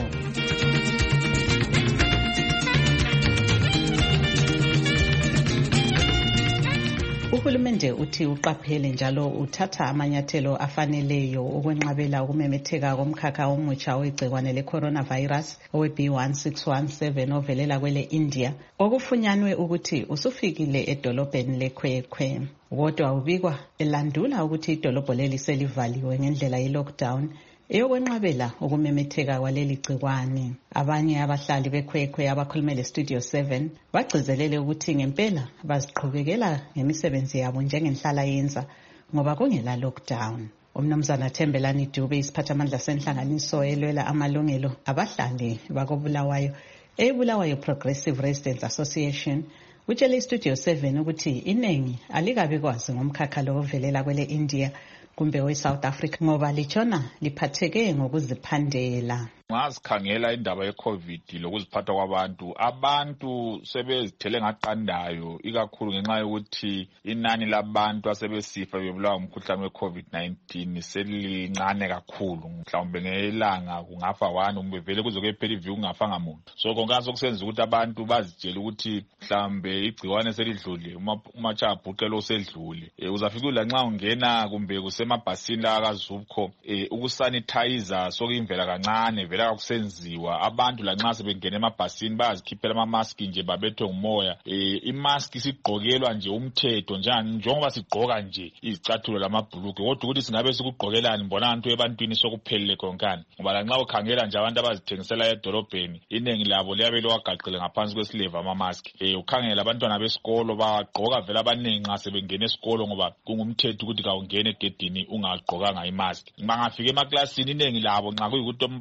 Uhulumende uthi uqaphele njalo uthatha amanyathelo afaneleyo ukwenqabela ukumemetheka komkhakha omutsha wegcikwane le-coronavirus owe-B one six one seven ovelela kwele India okufunyanwe ukuthi usufikile edolobheni lekhwekhwe. Kodwa ubikwa elandula ukuthi idolobho leli selivaliwe ngendlela ye-lockdown eyokwenqabela ukumemetheka kwaleli gcikwane. Abanye abahlali bekhwekhwe abakhulumele Studio seven bagcizelele ukuthi ngempela baziqhubekela ngemisebenzi yabo njengenhlala yenza ngoba kungela lockdown. Umnumzana Thembelani Dube isiphathamandla senhlanganiso elwela amalungelo abahlali bakobulawayo eBulawayo Progressive Residents Association utshele Studio seven ukuthi inengi alikabi kwazi ngomkhakha lo ovelela kwele India kumbe we-South Africa ngoba lichona liphatheke ngokuziphandela. Ngazikhangela indaba ye-COVID lokuziphatha kwabantu, abantu sebezithele ngaqandayo ikakhulu ngenxa yokuthi inani labantu asebesifa bebulawa umkhuhlane we-COVID nineteen selincane kakhulu. Mhlawumbe ngelanga kungafa one kumbe vele kuzoke phela iviki kungafanga muntu. So konke sokusenza ukuthi abantu bazitshela ukuthi mhlawumbe igciwane selidlule, umacha bhuqelo osedlule. E, uzafika lanxa ungena kumbe kusemabhasini la kaZupco e, ukusanitizer sokuyimvela kancane vela akusenziwa. Abantu lanxa sebengena emabhasini bayazikhiphela ama-mask nje babethwe ngumoya. E, i-mask sigqokelwa nje umthetho njani njengoba sigqoka nje izicathulo lamabhulukwe, kodwa ukuthi singabe sikugqokelani mbona abantu ebantwini sokuphelele konkani. Ngoba lanxa ukhangela nje abantu abazithengisela edolobheni iningi labo liyabe liwagaqile ngaphansi kwesileva ama-mask. E, ukhangela abantwana besikolo bagqoka vela abaningi nxa sebengena esikolo ngoba kungumthetho ukuthi kawungene egedini ungagqokanga i-mask. Bangafika emaklasini iningi labo nxa kuyikuthi umbalisi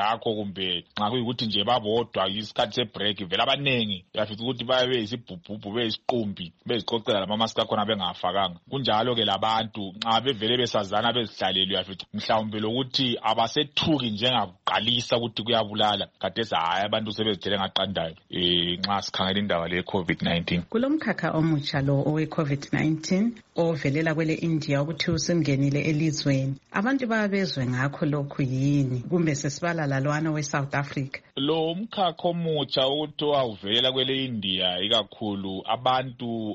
ngakho kumbe nxa kuyikuthi nje babodwa isikhathi sebreak vele abanengi uyafica ukuthi babe yisibhubhubhu beyisiqumbi bezicocela lamamask akhona bengafakanga. Kunjalo ke labantu nxa bevele besazana bezihlalele uyafica mhlawumbe lokuthi abasethuki njengakuqalisa ukuthi kuyabulala khathesi hayi abantu sebezithele ngaqandayo eh nxa sikhangela indaba le COVID nineteen. Kulomkhakha omutsha lo owe COVID nineteen ovelela kwele India ukuthi usengenile elizweni. Abantu babezwe ngakho lokhu yini kumbe sesibala lalwana we South Africa? Lo mkhakha omutsha ukuthi wavela kwele India ikakhulu abantu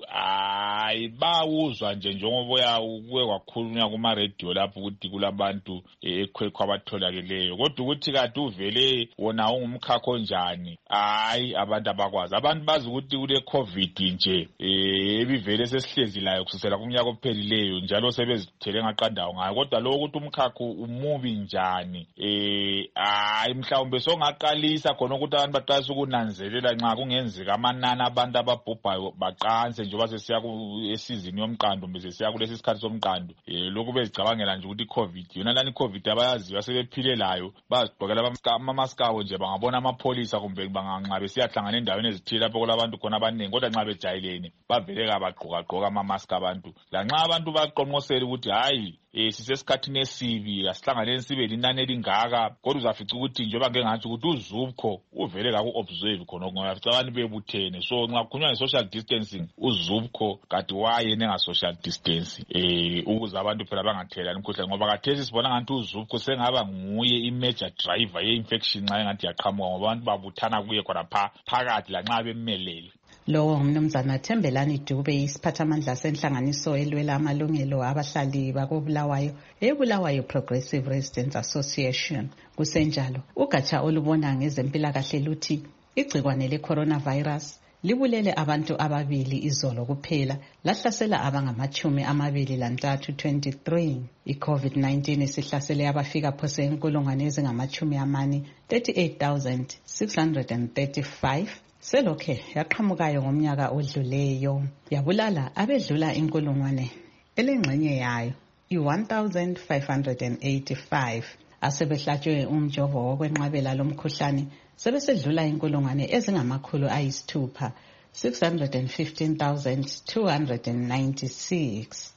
ayibawuzwa nje njengoba kuwe kwakhulunywa kuma radio lapho ukuthi kulabantu ekhwekho abatholakeleyo, kodwa ukuthi kade uvele wona ungumkhakha onjani hayi abantu abakwazi. Abantu bazi ukuthi kule COVID nje eh ebivele sesihlezi layo kusukela kumnyaka ophelileyo njalo sebezithele ngaqandayo ngayo, kodwa lo ukuthi umkhakha umubi njani eh hayi mhlawumbe songaqalisa khona ukuthi abantu baqalisa ukunanzelela nxa kungenzeka amanani abantu ababhubhayo baqanse njengoba sesiya esizini yomqando bese siya kulesi sikhathi somqando eh lokhu bezicabangela nje ukuthi COVID yona lani COVID abayaziwa sebephile layo bazigqokela ama-mask abo nje bangabona amapolisa kumbe banganxa besiyahlangana endaweni ezithile lapho kulabantu khona abaningi, kodwa nxa bejayelene bavele kabagqoka gqoka ama-mask abantu. La nxa abantu baqonqosela ukuthi hayi eh sisesikhathini esibi asihlanganeni sibe linani elingaka, kodwa uzafica ukuthi njengoba ngeke ngathi ukuthi uZubco uvele kaku-observe khona ngoyafica abantu bebuthene. So nxa kukhulunywa nge-social distancing uZubco kade wayena enga-social distance eh ukuze abantu phela bangathelelani imikhuhlane, ngoba khathesi sibona ngathi uZubco sengaba nguye i-major driver ye-infection nxa engathi yaqhamuka ngoba abantu babuthana kuye khona phakathi lanxa bemelele. Lowo ngumnumzana Thembelani Dube, isiphathamandla senhlanganiso elwela amalungelo abahlali bakobulawayo eBulawayo Progressive Residents Association. Kusenjalo ugatsha olubona ngezempilakahle luthi igcikwane le-coronavirus libulele abantu ababili izolo kuphela, lahlasela abangamachumi amabili lantathu twenty-three. I-COVID nineteen isihlasele abafika phose inkulungwane ezingamachumi amane thirty-eight thousand six hundred thirty-five. Selokhe yaqhamukayo ngomnyaka odluleyo yabulala abedlula inkulungwane elengxenye yayo i-one thousand five hundred eighty-five. Asebehlatshwe umjovo wokwenqabela lomkhuhlane sebesedlula inkulungwane ezingamakhulu ayisithupha six hundred fifteen thousand two hundred ninety-six.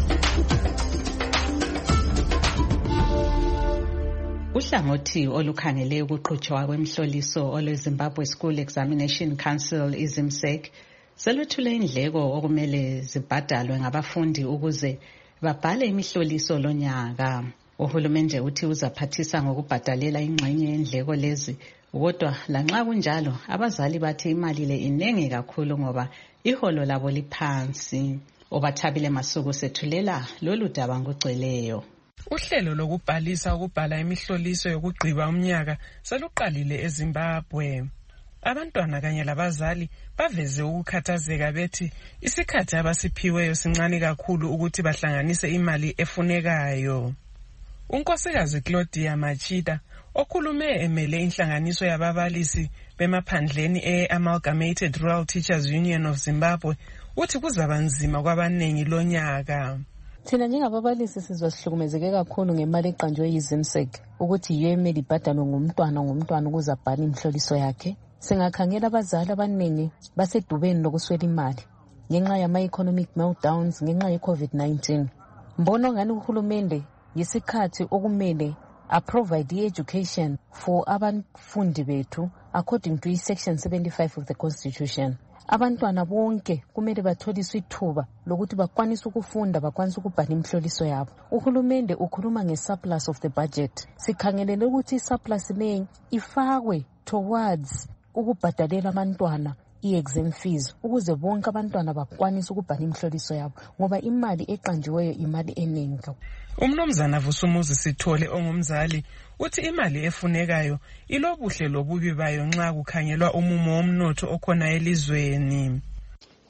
Uhlangothi olukhangele ukuqhutshwa kwemhloliso olweZimbabwe School Examination Council izimsek selwethule indleko okumele zibhadalwe ngabafundi ukuze babhale imihloliso lonyaka. Uhulumende uthi uzaphathisa ngokubhadalela ingxenye yendleko lezi, kodwa lanxa kunjalo abazali bathi imali le inenge kakhulu ngoba iholo labo liphansi. Obathabile Masuku sethulela lolu daba ngugcweleyo. Uhlelo lokubhalisa ukubhala imihloliso yokugqiba umnyaka seluqalile eZimbabwe. Abantwana kanye labazali baveze ukukhathazeka bethi isikhathi abasiphiweyo sincane kakhulu ukuthi bahlanganise imali efunekayo. Unkosikazi Claudia Machida okhulume emele inhlanganiso yababalisi bemaphandleni e-Amalgamated Rural Teachers Union of Zimbabwe uthi kuzaba nzima kwabanengi lonyaka. Thina njengababalisi sizosihlukumezeke kakhulu ngemali eqanjwe yizimsek ukuthi yiyo emele ibhadalwe ngumntwana ngumntwana ukuze abhale imhloliso yakhe. Singakhangela abazali abaningi basedubeni lokuswela imali ngenxa yama-economic meltdowns ngenxa ye-COVID nineteen. Mbono ngani uhulumende yisikhathi okumele aprovide i-education for abafundi bethu according to i-section seventy-five of the Constitution. Abantwana bonke kumele batholiswe ithuba lokuthi bakwanise ukufunda bakwanise ukubhala imhloliso yabo. Uhulumende ukhuluma nge-surplus of the budget. Sikhangelele ukuthi i-surplus leyi ifakwe towards ukubhadalela abantwana i-exam fees ukuze bonke abantwana bakwanise ukubhala imhloliso yabo ngoba imali eqanjiweyo imali eningi. Umnumzana Vusumuzi Sithole ongumzali uthi imali efunekayo ilobuhle lobubi bayo nxa kukhangelwa umumo womnotho okhona elizweni.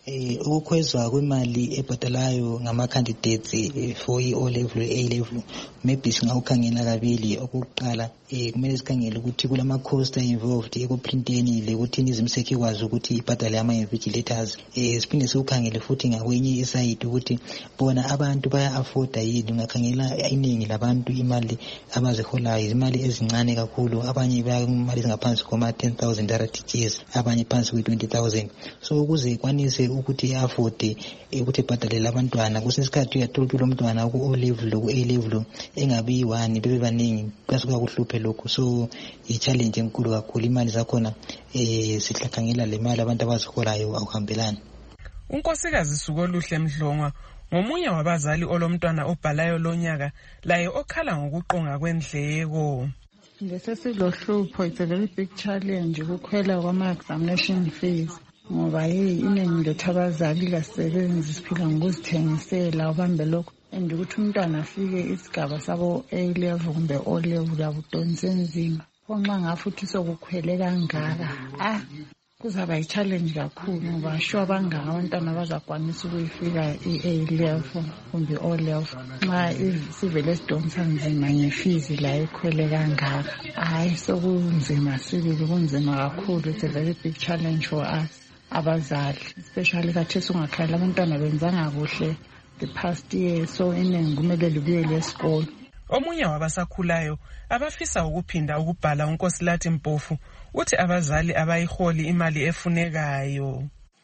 Eh ukukhwezwa kwemali ebhadalayo ngama candidates for i-O level A level maybe singawukhangela kabili. Okuqala eh kumele sikhangele ukuthi kulama cost involved ekuprinteni le ukuthi izimseki ikwazi ukuthi ibhadale ama invigilators. Eh siphinde sikhangele futhi ngakwenye iside ukuthi bona abantu baya afford yini. Ungakhangela iningi labantu imali abaziholayo imali ezincane kakhulu, abanye baya imali zingaphansi koma ten thousand R T G S, abanye phansi kwe twenty thousand. So ukuze kwanise ukuthi afford ukuthi ibhadale abantwana kusesikhathi uyathola umntwana ku O level ku A level engabi one bebe baningi kasuka kuhluphe lokho. So i challenge enkulu kakhulu, imali zakhona eh sihlakhangela le mali abantu abaziholayo akuhambelani. uNkosikazi Sukoluhle Mdlongwa ngomunye wabazali olomntwana obhalayo lonyaka laye okhala ngokuqonga kwendleko. Ngesesilohlupho, it's a very big challenge ukukhwela kwama examination fees ngoba yi iningi lethu abazali kasebenzi siphila ngokuzithengisela ubambe lokho and ukuthi umntwana afike isigaba sabo A level kumbe O level yabudonsa enzima. Konxa ngafuthi sokukhwele kangaka ah kuzaba i-challenge kakhulu ngoba sure bangaka abantwana bazakwanisa ukuyifika i-A level kumbe O level nxa sivele sidonsa nzima ngefizi la ekhwele kangaka. Hayi sokunzima sibili, kunzima kakhulu. It's a very big challenge for us abazali, especially kathesi ungakhala abantwana benzanga kuhle the past year, so iningi kumele libuyele esikolo. Omunye wabasakhulayo abafisa ukuphinda ukubhala uNkosilathi Mpofu uthi abazali abayiholi imali efunekayo.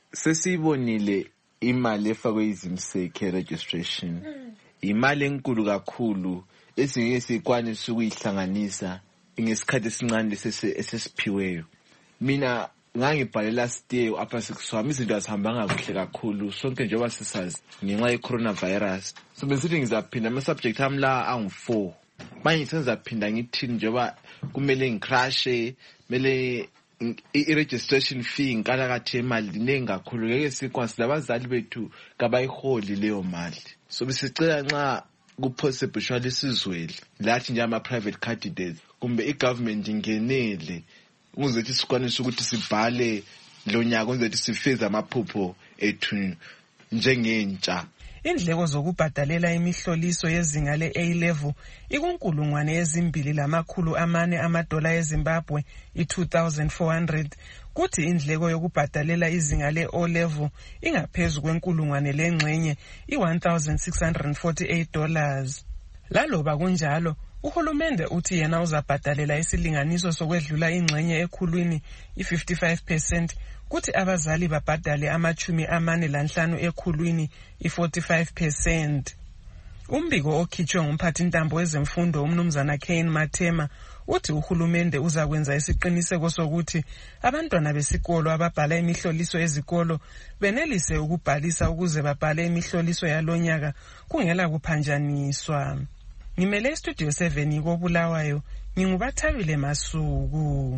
Sesibonile imali efakwe izimseke registration imali enkulu kakhulu esingeke sikwanise ukuyihlanganisa ngesikhathi esincane esesiphiweyo. Mina ngangibhalela stay apha sekuswami izinto azihambanga kuhle kakhulu sonke njengoba sisazi ngenxa ye coronavirus. So besithi ngizaphinda ama subject ami la angu four manje sengizaphinda ngithini njengoba kumele ngicrashe kumele i-registration fee ngikala kathi imali nengi kakhulu ngeke sikwazi labazali bethu kabayiholi leyo mali. So bisicela nxa kupossible shwali sizweli lathi nje ama private candidates kumbe i-government ingenele ukuzethi sikwanise ukuthi sibhale lo nyaka ukuzethi sifeze amaphupho ethu njengentsha. Indleko zokubhadalela imihloliso yezinga le-A level ikunkulungwane ezimbili lamakhulu amane amadola eZimbabwe i-two thousand four hundred, kuthi indleko yokubhadalela izinga le-O level ingaphezu kwenkulungwane lengxenye i-one thousand six hundred forty-eight dollars. Laloba kunjalo uhulumende uthi yena uzabhadalela isilinganiso sokwedlula ingxenye ekhulwini i-fifty-five percent, kuthi abazali babhadale amachumi amane lanhlanu ekhulwini i-forty-five percent. Umbiko okhitshwe ngumphathi ntambo wezemfundo umnumzana Kane Mathema uthi uhulumende uzakwenza isiqiniseko sokuthi abantwana besikolo ababhala imihloliso ezikolo benelise ukubhalisa ukuze babhale imihloliso yalonyaka kungela kuphanjaniswa. Ngimele studio seven koBulawayo, ngingubathabile Masuku.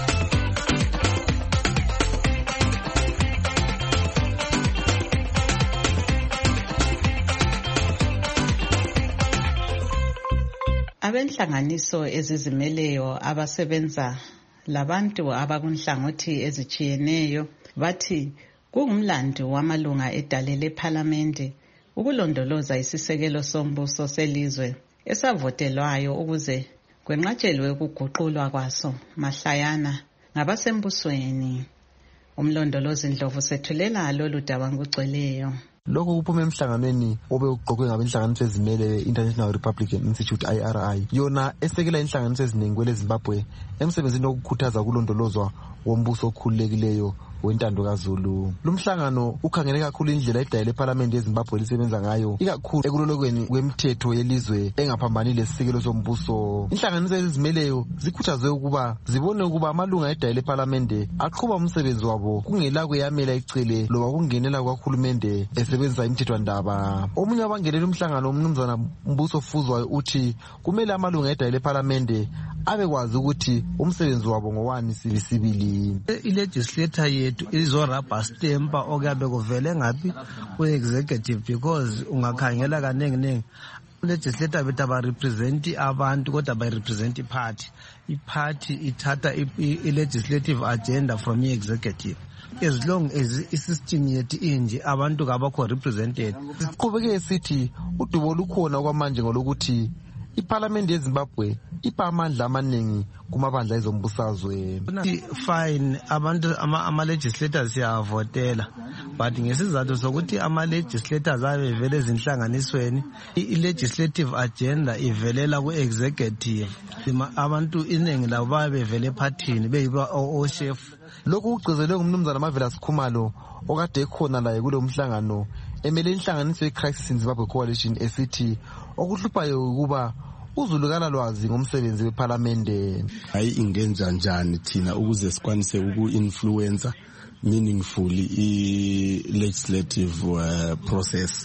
Abenhlanganiso ezizimeleyo abasebenza labantu abakunhlangothi ezichiyeneyo bathi kungumlando wamalunga edale lePhalamende ukulondoloza isisekelo sombuso selizwe esavotelwayo ukuze kwenqatshelwe ukuguqulwa kwaso mahlayana ngabasembusweni. Umlondolozi Ndlovu sethulela lolu daba ngugcweleyo. Lokho kuphuma emhlanganweni obe uqoqwe ngabenhlanganiso ezimele International Republican Institute I R I yona esekela inhlanganiso eziningi kwele Zimbabwe emsebenzini wokukhuthaza ukulondolozwa wombuso okhululekileyo wentando kaZulu. Lumhlangano ukhangele kakhulu indlela edale leParliament yeZimbabwe lisebenza ngayo ikakhulu ekulolokweni kwemithetho yelizwe engaphambani lesikelo sombuso. Inhlanganiso ezimeleyo zikhuthazwe ukuba zibone ukuba amalunga edale leParliament aqhuba umsebenzi wabo kungela kuyamela icele loba kungenela kwakhulumende esebenza imithethwandaba. Omunye wabangenela umhlangano umnumzana Mbuso Fuzwayo uthi kumele amalunga edale leParliament abekwazi ukuthi umsebenzi wabo ngowani sibisibili. I-legislator yethu izorabha stempa okuyabe kuvele ngapi ku-executive because ungakhangela kaningi ningi legislator bethu abarepresenti abantu kodwa bayirepresenti iparty. Iparty ithatha i-legislative agenda from i-executive. as long as isystem yethu inje abantu kabakho represented. Siqhubeke sithi udubo lukhona kwamanje ngolokuthi iParliament yeZimbabwe ipha amandla amaningi kumabandla ezombusazwe. Fine, abantu ama, ama legislators siyavotela, but ngesizathu sokuthi ama legislators avele ezinhlanganisweni, i-legislative agenda ivelela ku-executive. Abantu iningi labo babevele ephathini beyiba o-chef. Lokhu kugcizelwe ngumnumzana Mavela Sikhumalo okade ekhona laye kulo mhlangano emele inhlanganiso ye-Crisis in Zimbabwe Coalition esithi okuhluphayo ukuba uzulukana lwazi ngomsebenzi weParliament. Hayi ingenza njani thina ukuze sikwanise uku-influencer meaningfully i-legislative uh, process.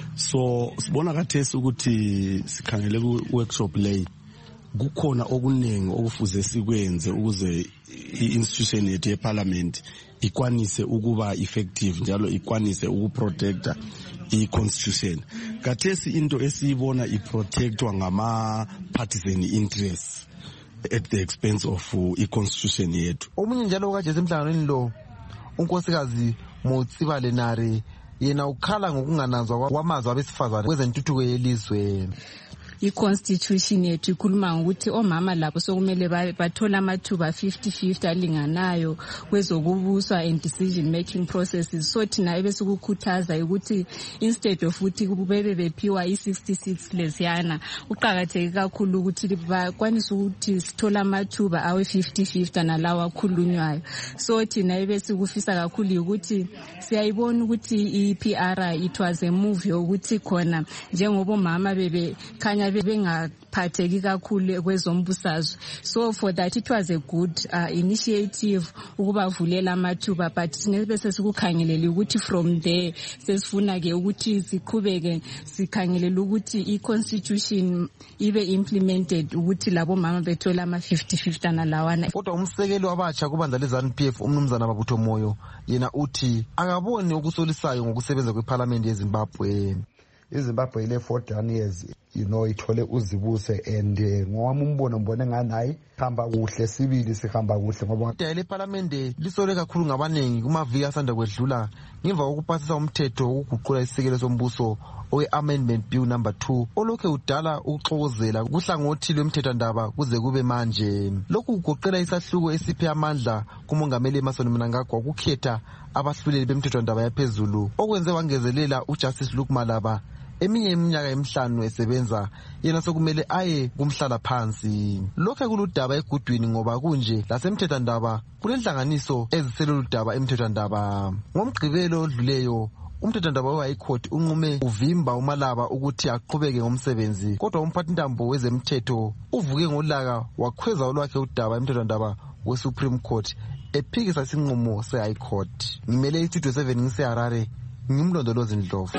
So sibona kathesi ukuthi sikhangele ku-workshop lay kukhona okuningi okufuze sikwenze ukuze i-institution yethu yeParliament ikwanise ukuba effective njalo ikwanise ukuprotecta i-constitution. Kathesi into esiyibona iprotectwa ngama-partisan interests at the expense of uh, i-constitution yethu. Omunye njalo kaje semhlanganweni lo unkosikazi Motsibale Nare yena ukhala ngokungananzwa kwamazwi abesifazane kwezentuthuko yelizwe. I-constitution yethu ikhuluma ngokuthi omama labo sokumele bathola amathuba fifty fifty alinganayo kwezokubuswa and decision making processes. So thina ebesikukhuthaza ukuthi instead of ukuthi kubebe bephiwa i-sixty-six lesiyana uqakatheke kakhulu ukuthi bakwanise ukuthi sithola amathuba awe fifty fifty nalawa akhulunywayo. So thina ebesikufisa kakhulu ukuthi siyayibona ukuthi i-P R it was a move yokuthi khona njengoba omama bebe kanya bengaphatheki kakhulu kwezombusazwe. So for that it was a good uh, initiative ukubavulela amathuba, but sinebese sikukhangelele ukuthi from there sesifuna ke ukuthi siqhubeke sikhangelele ukuthi i-constitution ibe implemented ukuthi labo mama bethola ama fifty fifty nalawana. Kodwa umsekelo wabatsha kubandla leZANU P F umnumzana Babutho Moyo yena uthi akaboni ukusolisayo ngokusebenza kweParliament yeZimbabwe. iZimbabwe ile forty-one years you know ithole uzibuse and ngowami umbono mbone nganayi hamba kuhle sibili sihamba kuhle ngoba ile Parliament lisole kakhulu ngabanengi kumaviki asanda kwedlula ngemva kokupasisa umthetho wokuguqula isisekelo sombuso owe-amendment bill number two olokhe udala ukuxokozela kuhlangothi lwemthethwandaba kuze kube manje. Lokhu kugoqela isahluko esiphe amandla kumongameli Emmerson Mnangagwa ukukhetha abahluleli bemthethwandaba yaphezulu okwenze wangezelela uJustice Luke Malaba eminye iminyaka emihlanu esebenza yena sokumele aye kumhlala phansi. Lokho kuludaba egudwini ngoba kunje lasemthethwandaba kunenhlanganiso eziseloludaba emthethwandaba. Ngomgqibelo odluleyo umthethwandaba we-High Court unqume uvimba uMalaba ukuthi aqhubeke ngomsebenzi, kodwa umphathintambo wezemthetho uvuke ngolaka wakhweza olwakhe udaba emthethwandaba we-Supreme Court ephikisa isinqumo se-High Court. Ngimele iStudio seven ngiseHarare, ngimlondolozi Ndlovu.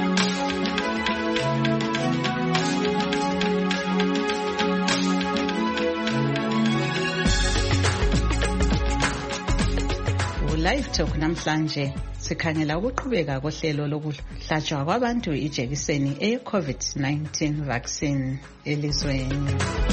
Live Talk namhlanje sikhangela ukuqhubeka kohlelo lokuhlatshwa kwabantu ijekiseni eye-COVID nineteen vaccine elizweni.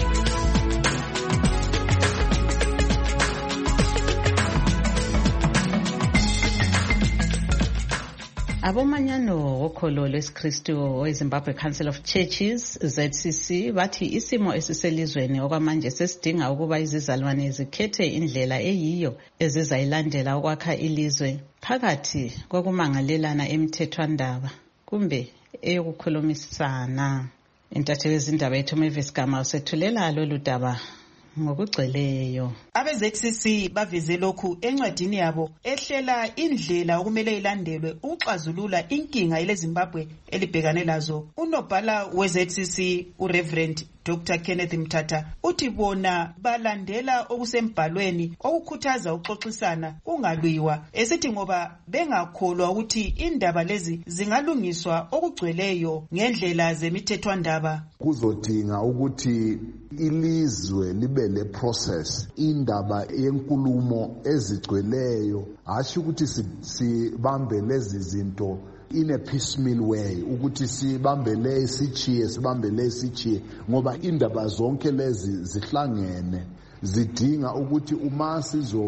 Abomanyano wokholo lwesikristu weZimbabwe Council of Churches Z C C bathi isimo esiselizweni okwamanje sesidinga ukuba izizalwane zikhethe indlela eyiyo ezizayilandela ukwakha ilizwe phakathi kokumangalelana emthethwandaba kumbe eyokukhulumisana. Intatheli yezindaba yethu Mavis Gama usethulela lolu daba ngokugcweleyo. Abe-Z C C bavize lokhu encwadini yabo ehlela indlela okumele ilandelwe ukuxazulula inkinga eleZimbabwe elibhekane lazo. Unobhala we-Z C C uReverend Doctor Kenneth Mthatha uthi bona balandela okusembhalweni okukhuthaza ukuxoxisana kungalwiwa, esithi ngoba bengakholwa ukuthi indaba lezi zingalungiswa okugcweleyo ngendlela zemithethwandaba. Kuzodinga ukuthi ilizwe libe le process indaba yenkulumo ezigcweleyo, asho ukuthi sibambe lezi zinto in a piecemeal way, ukuthi sibambele sichiye sibambele sichiye ngoba indaba zonke lezi zihlangene, zidinga ukuthi uma sizo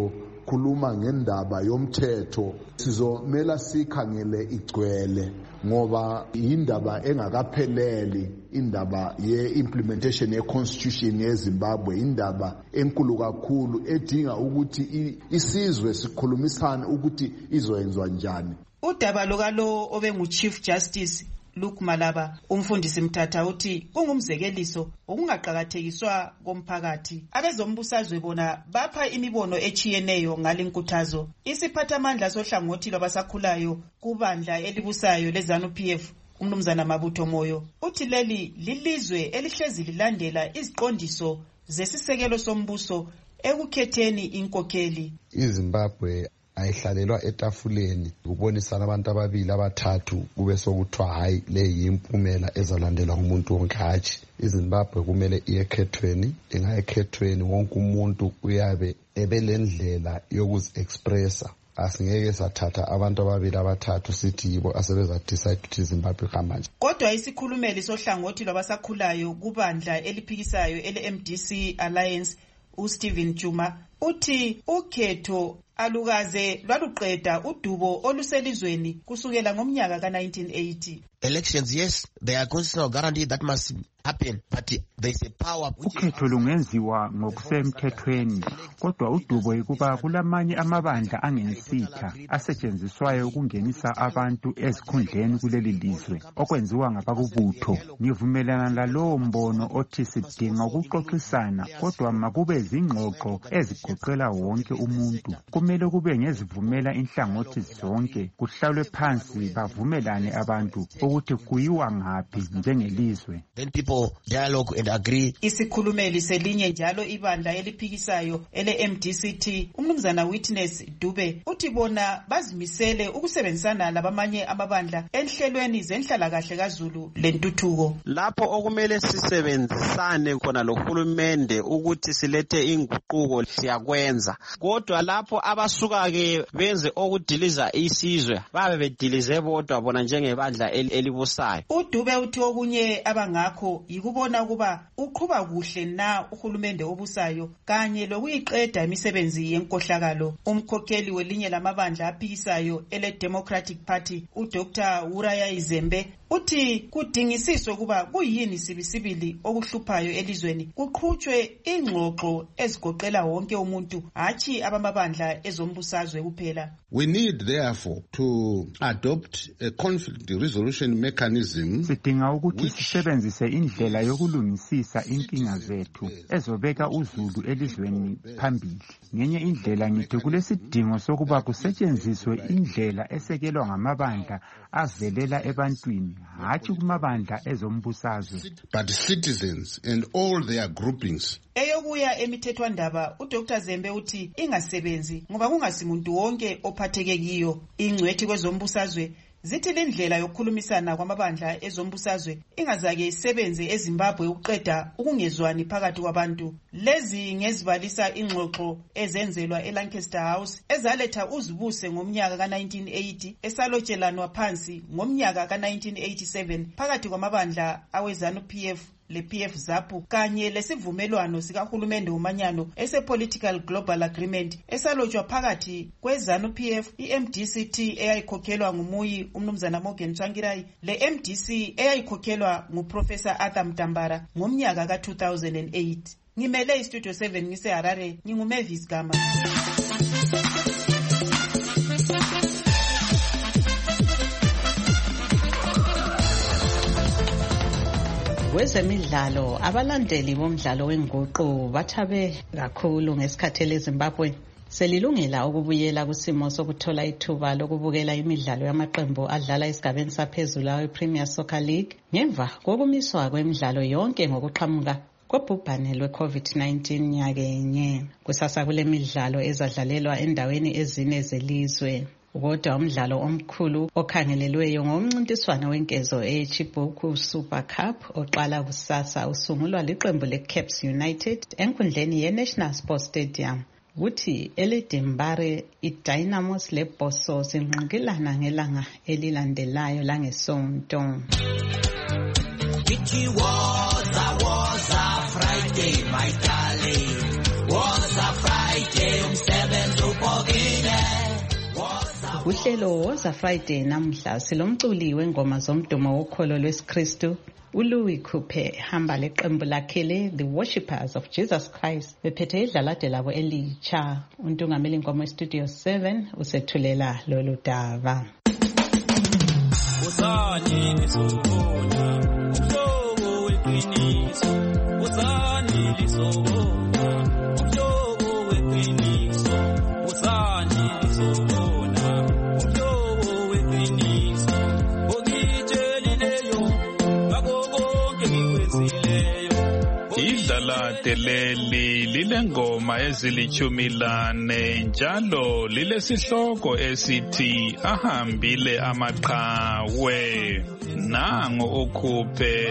sikhuluma ngendaba yomthetho sizomela sikhangele igcwele ngoba indaba engakapheleli, indaba ye-implementation ye-constitution yeZimbabwe, indaba enkulu kakhulu edinga ukuthi isizwe sikhulumisane ukuthi izoyenzwa njani. Udaba lokalo obengu-Chief Justice Luke Malaba, umfundisi Mthatha uthi kungumzekeliso okungaqhakathekiswa komphakathi. Abezombusazwe bona bapha imibono echiyeneyo ngalinkuthazo. Isiphathamandla sohlangothi lwabasakhulayo kubandla elibusayo leZANU-P F, umnumzana Mabutho Moyo, uthi leli lilizwe elihlezi lilandela iziqondiso zesisekelo sombuso ekukhetheni inkokheli. iZimbabwe ayihlalelwa etafuleni kubonisana abantu ababili abathathu kube sokuthiwa hayi le yimpumela ezalandelwa ngumuntu wonke. Hatshi, iZimbabwe kumele iyekhethweni, ingayekhethweni wonke umuntu uyabe ebelendlela yokuzi-expressa. Asingeke sathatha abantu ababili abathathu sithi yibo asebeza decide ukuthi iZimbabwe ihamba nje. Kodwa isikhulumeli sohlangothi lwabasakhulayo kubandla eliphikisayo ele-M D C Alliance uStephen Juma uthi ukhetho alukaze lwaluqeda udubo oluselizweni kusukela ngomnyaka ka nineteen eighty. Elections, yes, they are constitutional guarantee that must happen, but there is a power. Ukhetho lungenziwa ngokusemthethweni, kodwa udubo ukuba kulamanye amabandla angensitha asetshenziswayo ukungenisa abantu ezikhundleni kuleli lizwe okwenziwa ngabakubutho. Ngivumelana lalowo mbono othi sidinga ukuxoxisana, kodwa makube zingxoxo ezigoqela wonke umuntu. Kumele kube ngezivumela inhlangothi zonke, kuhlalwe phansi bavumelane abantu ukuthi kuyiwa ngaphi njengelizwe. Then people dialogue and agree. Isikhulumeli selinye njalo ibandla eliphikisayo ele-M D C T umnumzana Witness Dube uthi bona bazimisele ukusebenzisana labamanye amabandla enhlelweni zenhlalakahle kaZulu lentuthuko. Lapho okumele sisebenzisane khona lohulumende ukuthi silethe inguquko siyakwenza, kodwa lapho abasuka ke benze okudiliza isizwe babe bedilize bodwa bona njengebandla elibusayo. uDube uthi okunye abangakho yikubona kuba uqhuba kuhle na uhulumende obusayo kanye lokuyiqeda imisebenzi yenkohlakalo. Umkhokheli welinye lamabandla aphikisayo ele Democratic Party uDr Wuraya Izembe uthi kudingisiswe kuba kuyini sibisibili okuhluphayo elizweni, kuqhutshwe ingxoxo ezigoqela wonke umuntu, hatshi abamabandla ezombusazwe kuphela. We need therefore to adopt a conflict resolution mechanism. Sidinga ukuthi sisebenzise indlela yokulungisisa inkinga zethu ezobeka uZulu elizweni phambili. Ngenye indlela ngithi kulesidingo sokuba kusetshenziswe indlela esekelwa ngamabandla avelela ebantwini, hatshi kumabandla ezombusazwe. But citizens and all their groupings. Eyokuya emithethwandaba uDr Zembe uthi ingasebenzi ngoba kungasimuntu wonke ophatheke kiyo. Ingcwethi kwezombusazwe zithi lendlela yokukhulumisana kwamabandla ezombusazwe ingazake isebenze eZimbabwe uqeda ukungezwani phakathi kwabantu. Lezi ngezibalisa ingxoxo ezenzelwa eLancaster House ezaletha uzibuse ngomnyaka ka nineteen eighty esalotshelanwa phansi ngomnyaka ka nineteen eighty-seven phakathi kwamabandla aweZANU-P F le-P F ZAPU kanye lesivumelwano sikahulumende umanyano ese-Political Global Agreement esalotshwa phakathi kweZANU-P F, i-M D C T eyayikhokhelwa ngumuyi umnumzana Morgan Tsvangirai, le-M D C eyayikhokhelwa nguProfessor Arthur Mtambara ngomnyaka ka two thousand eight. Ngimele iStudio seven ngise Harare, nginguMavis Gama. Kwezemidlalo, abalandeli bomdlalo wenguqu bathabe kakhulu ngesikhathi leZimbabwe selilungela ukubuyela kusimo sokuthola ithuba lokubukela imidlalo yamaqembu adlala esigabeni saphezulu awe-Premier Soccer League ngemva kokumiswa kwemidlalo yonke ngokuqhamuka kobhubhane lwe-COVID nineteen nyakenye. Kusasa kule midlalo ezadlalelwa endaweni ezine zelizwe. Kodwa umdlalo omkhulu okhangelelweyo ngomncintiswano wenkezo eChibuku Super Cup oqala kusasa usungulwa liqembu leCaps United enkundleni yeNational Sports Stadium. Kuthi eLidimbare iDynamos leBoso zinqikilana ngelanga elilandelayo langeSonto. It was a was a Friday, my darling. Was a Friday, umsebenzi upok Uhlelo Woza Friday namhla silomculi wengoma zomdumo wokholo lwesiKristu uLouis Coupe hamba leqembu lakhe le The Worshippers of Jesus Christ bephethe idlalade labo elitsha. Untungameli inkomo estudio seven usethulela lolu daba. Uzani lisobona umhlobo weqiniso, uzani lisobona umhlobo weqiniso, uzani lisobona umhlobo weqiniso, ongitshelileyo ngakho konke ngikwenzileyo. Idlalade leli lilengoma ezilithumi lane njalo lilesihloko esithi ahambile amaqhawe. Nango uKhuphe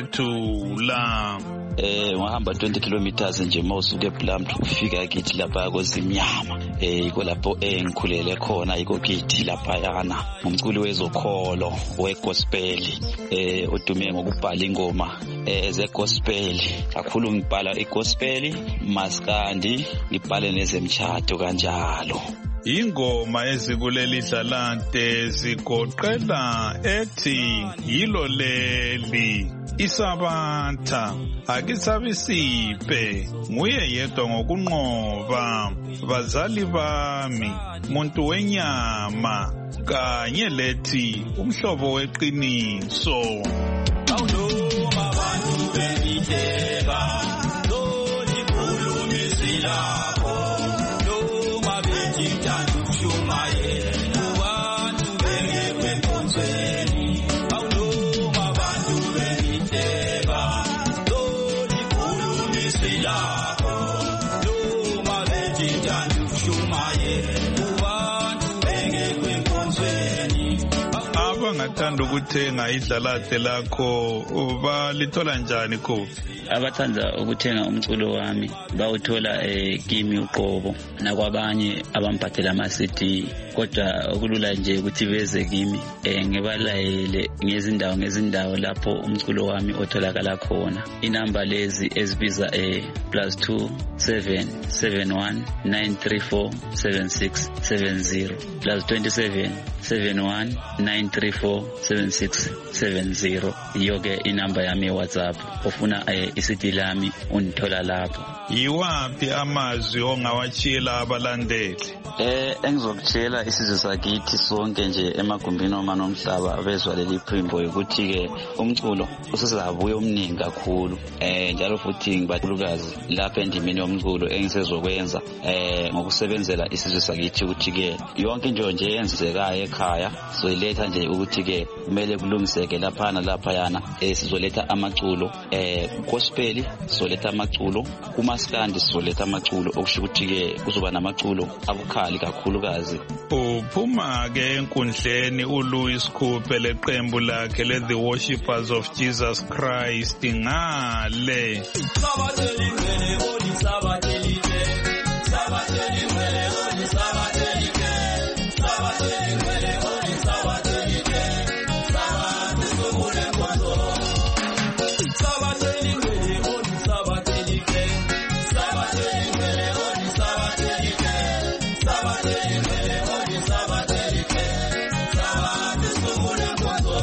ezethula. Eh ngahamba twenty kilometers nje mawusuke eBlamth ufika kithi lapha koZimnyama. Eh iko lapho engikhulele khona iko kithi lapha yana. Ngumculi wezokholo wegospel. Eh udume ngokubhala ingoma eze gospel. Kakhulu ngibhala igospel, maskandi, ngibhale nezemtshado kanjalo. Ingoma ezikuleli dlalade zigoqela ethi yilo leli isabatha akisabisiphe nguye yedwa ngokunqoba bazali bami muntu wenyama kanye lethi umhlobo weqiniso. Awunoma abantu bengiteka loli khulumisi lakho noma bengithanda ukushumayela abantu bengekho enkonzweni. Awunoma abantu bengiteka loli khulumisi lakho noma bengithanda ukushumayela abantu bengekho enkonzweni. Abangathanda ukuthenga idlalade lakho balithola njani Khuphe? Abathanda ukuthenga umculo wami bawuthola eh kimi uqobo nakwabanye abambhathela ama C D, kodwa okulula nje ukuthi beze kimi eh ngibalayele ngezindawo ngezindawo lapho umculo wami otholakala khona. Inamba lezi ezibiza eh plus two seven seven one nine three four seven six seven zero plus twenty-seven seven one nine three four seven six seven zero. Yoke inamba yami WhatsApp. Ofuna eh isidi lami unithola lapho. Yiwapi amazwi ongawatshela abalandeli? Eh engizokutshela isizwe sakithi sonke nje emagumbini omana omhlaba bezwa leli phimbo ukuthi ke umculo usezabuye omningi kakhulu. Eh njalo futhi ngibakulukazi lapha endimini yomculo engisezokwenza eh ngokusebenzela isizwe sakithi ukuthi ke yonke into nje yenzekayo ekhaya sizoletha nje ukuthi ke kumele kulungiseke lapha na lapha yana eh sizoletha amaculo eh gospel, sizoletha amaculo umaskandi, sizoletha amaculo okusho ukuthi ke kuzoba namaculo abukhali kakhulukazi. Uphuma ke enkundleni uLouis Coupe leqembu lakhe le The Worshippers of Jesus Christ ngale. Sabateli ngene oli sabateli ke sabateli ngene oli sabateli ke sabateli ngene oli sabateli ke sabatu sokule kwazo sabateli ngene oli sabateli ke sabateli ngene oli sabateli ke sabateli ngene oli sabateli ke sabatu sokule kwazo.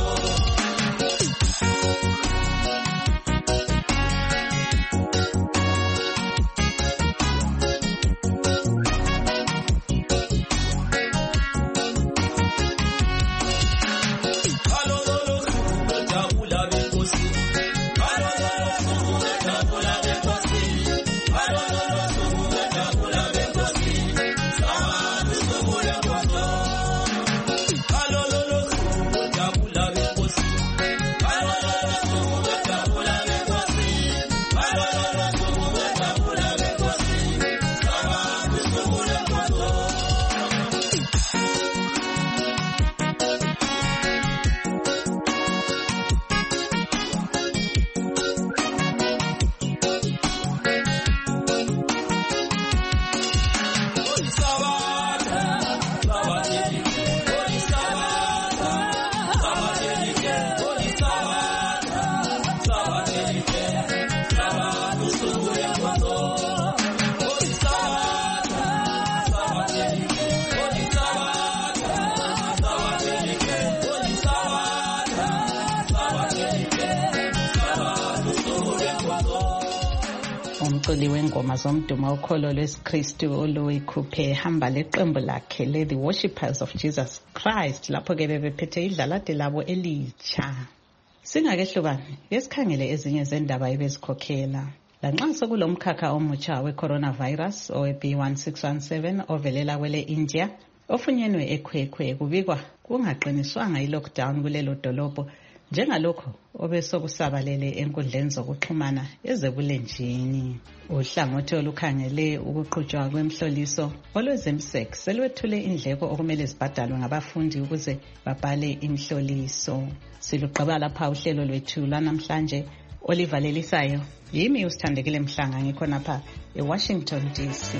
umculi wengoma zomdumo ukholo lwesikristu oluyikhuphe hamba leqembu lakhe le The Worshippers of Jesus Christ lapho-ke bebephethe idlalade labo elitsha. Singakehlukani yesikhangele ezinye zendaba ebezikhokhela. Lanxa sokulo mkhakha omutsha we-coronavirus owe-B one six one seven ovelela kwele India ofunyenwe ekhwekhwe kubikwa kungaqiniswanga i-lockdown kulelo dolobho njengalokho obesokusabalele enkundleni zokuxhumana ezebulenjini. Uhlangothi olukhangele ukuqhutshwa kwemhloliso olwezemsek selwethule indleko okumele zibhadalwe ngabafundi ukuze babhale imhloliso. Siluqaba lapha uhlelo lwethu lanamhlanje olivalelisayo yimi usithandekile Mhlanga ngikhonapha eWashington D C.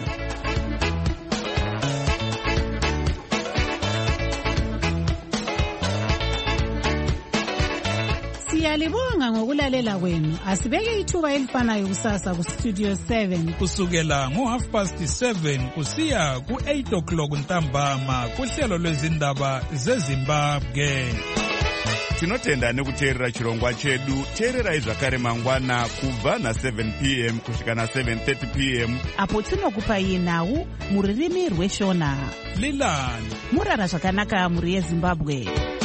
Siyalibonga ngokulalela kwenu. Asibeke ithuba elifanayo kusasa ku Studio seven kusukela ngo half past seven kusiya ku eight o'clock ntambama kuhlelo lwezindaba zeZimbabwe. Tinotenda nekuteerera chirongwa chedu. Teererai zvakare mangwana kubva na seven p m kusvika na seven thirty p m apo tinokupai nhau muririmi rweshona. Lilani murara zvakanaka muri yeZimbabwe.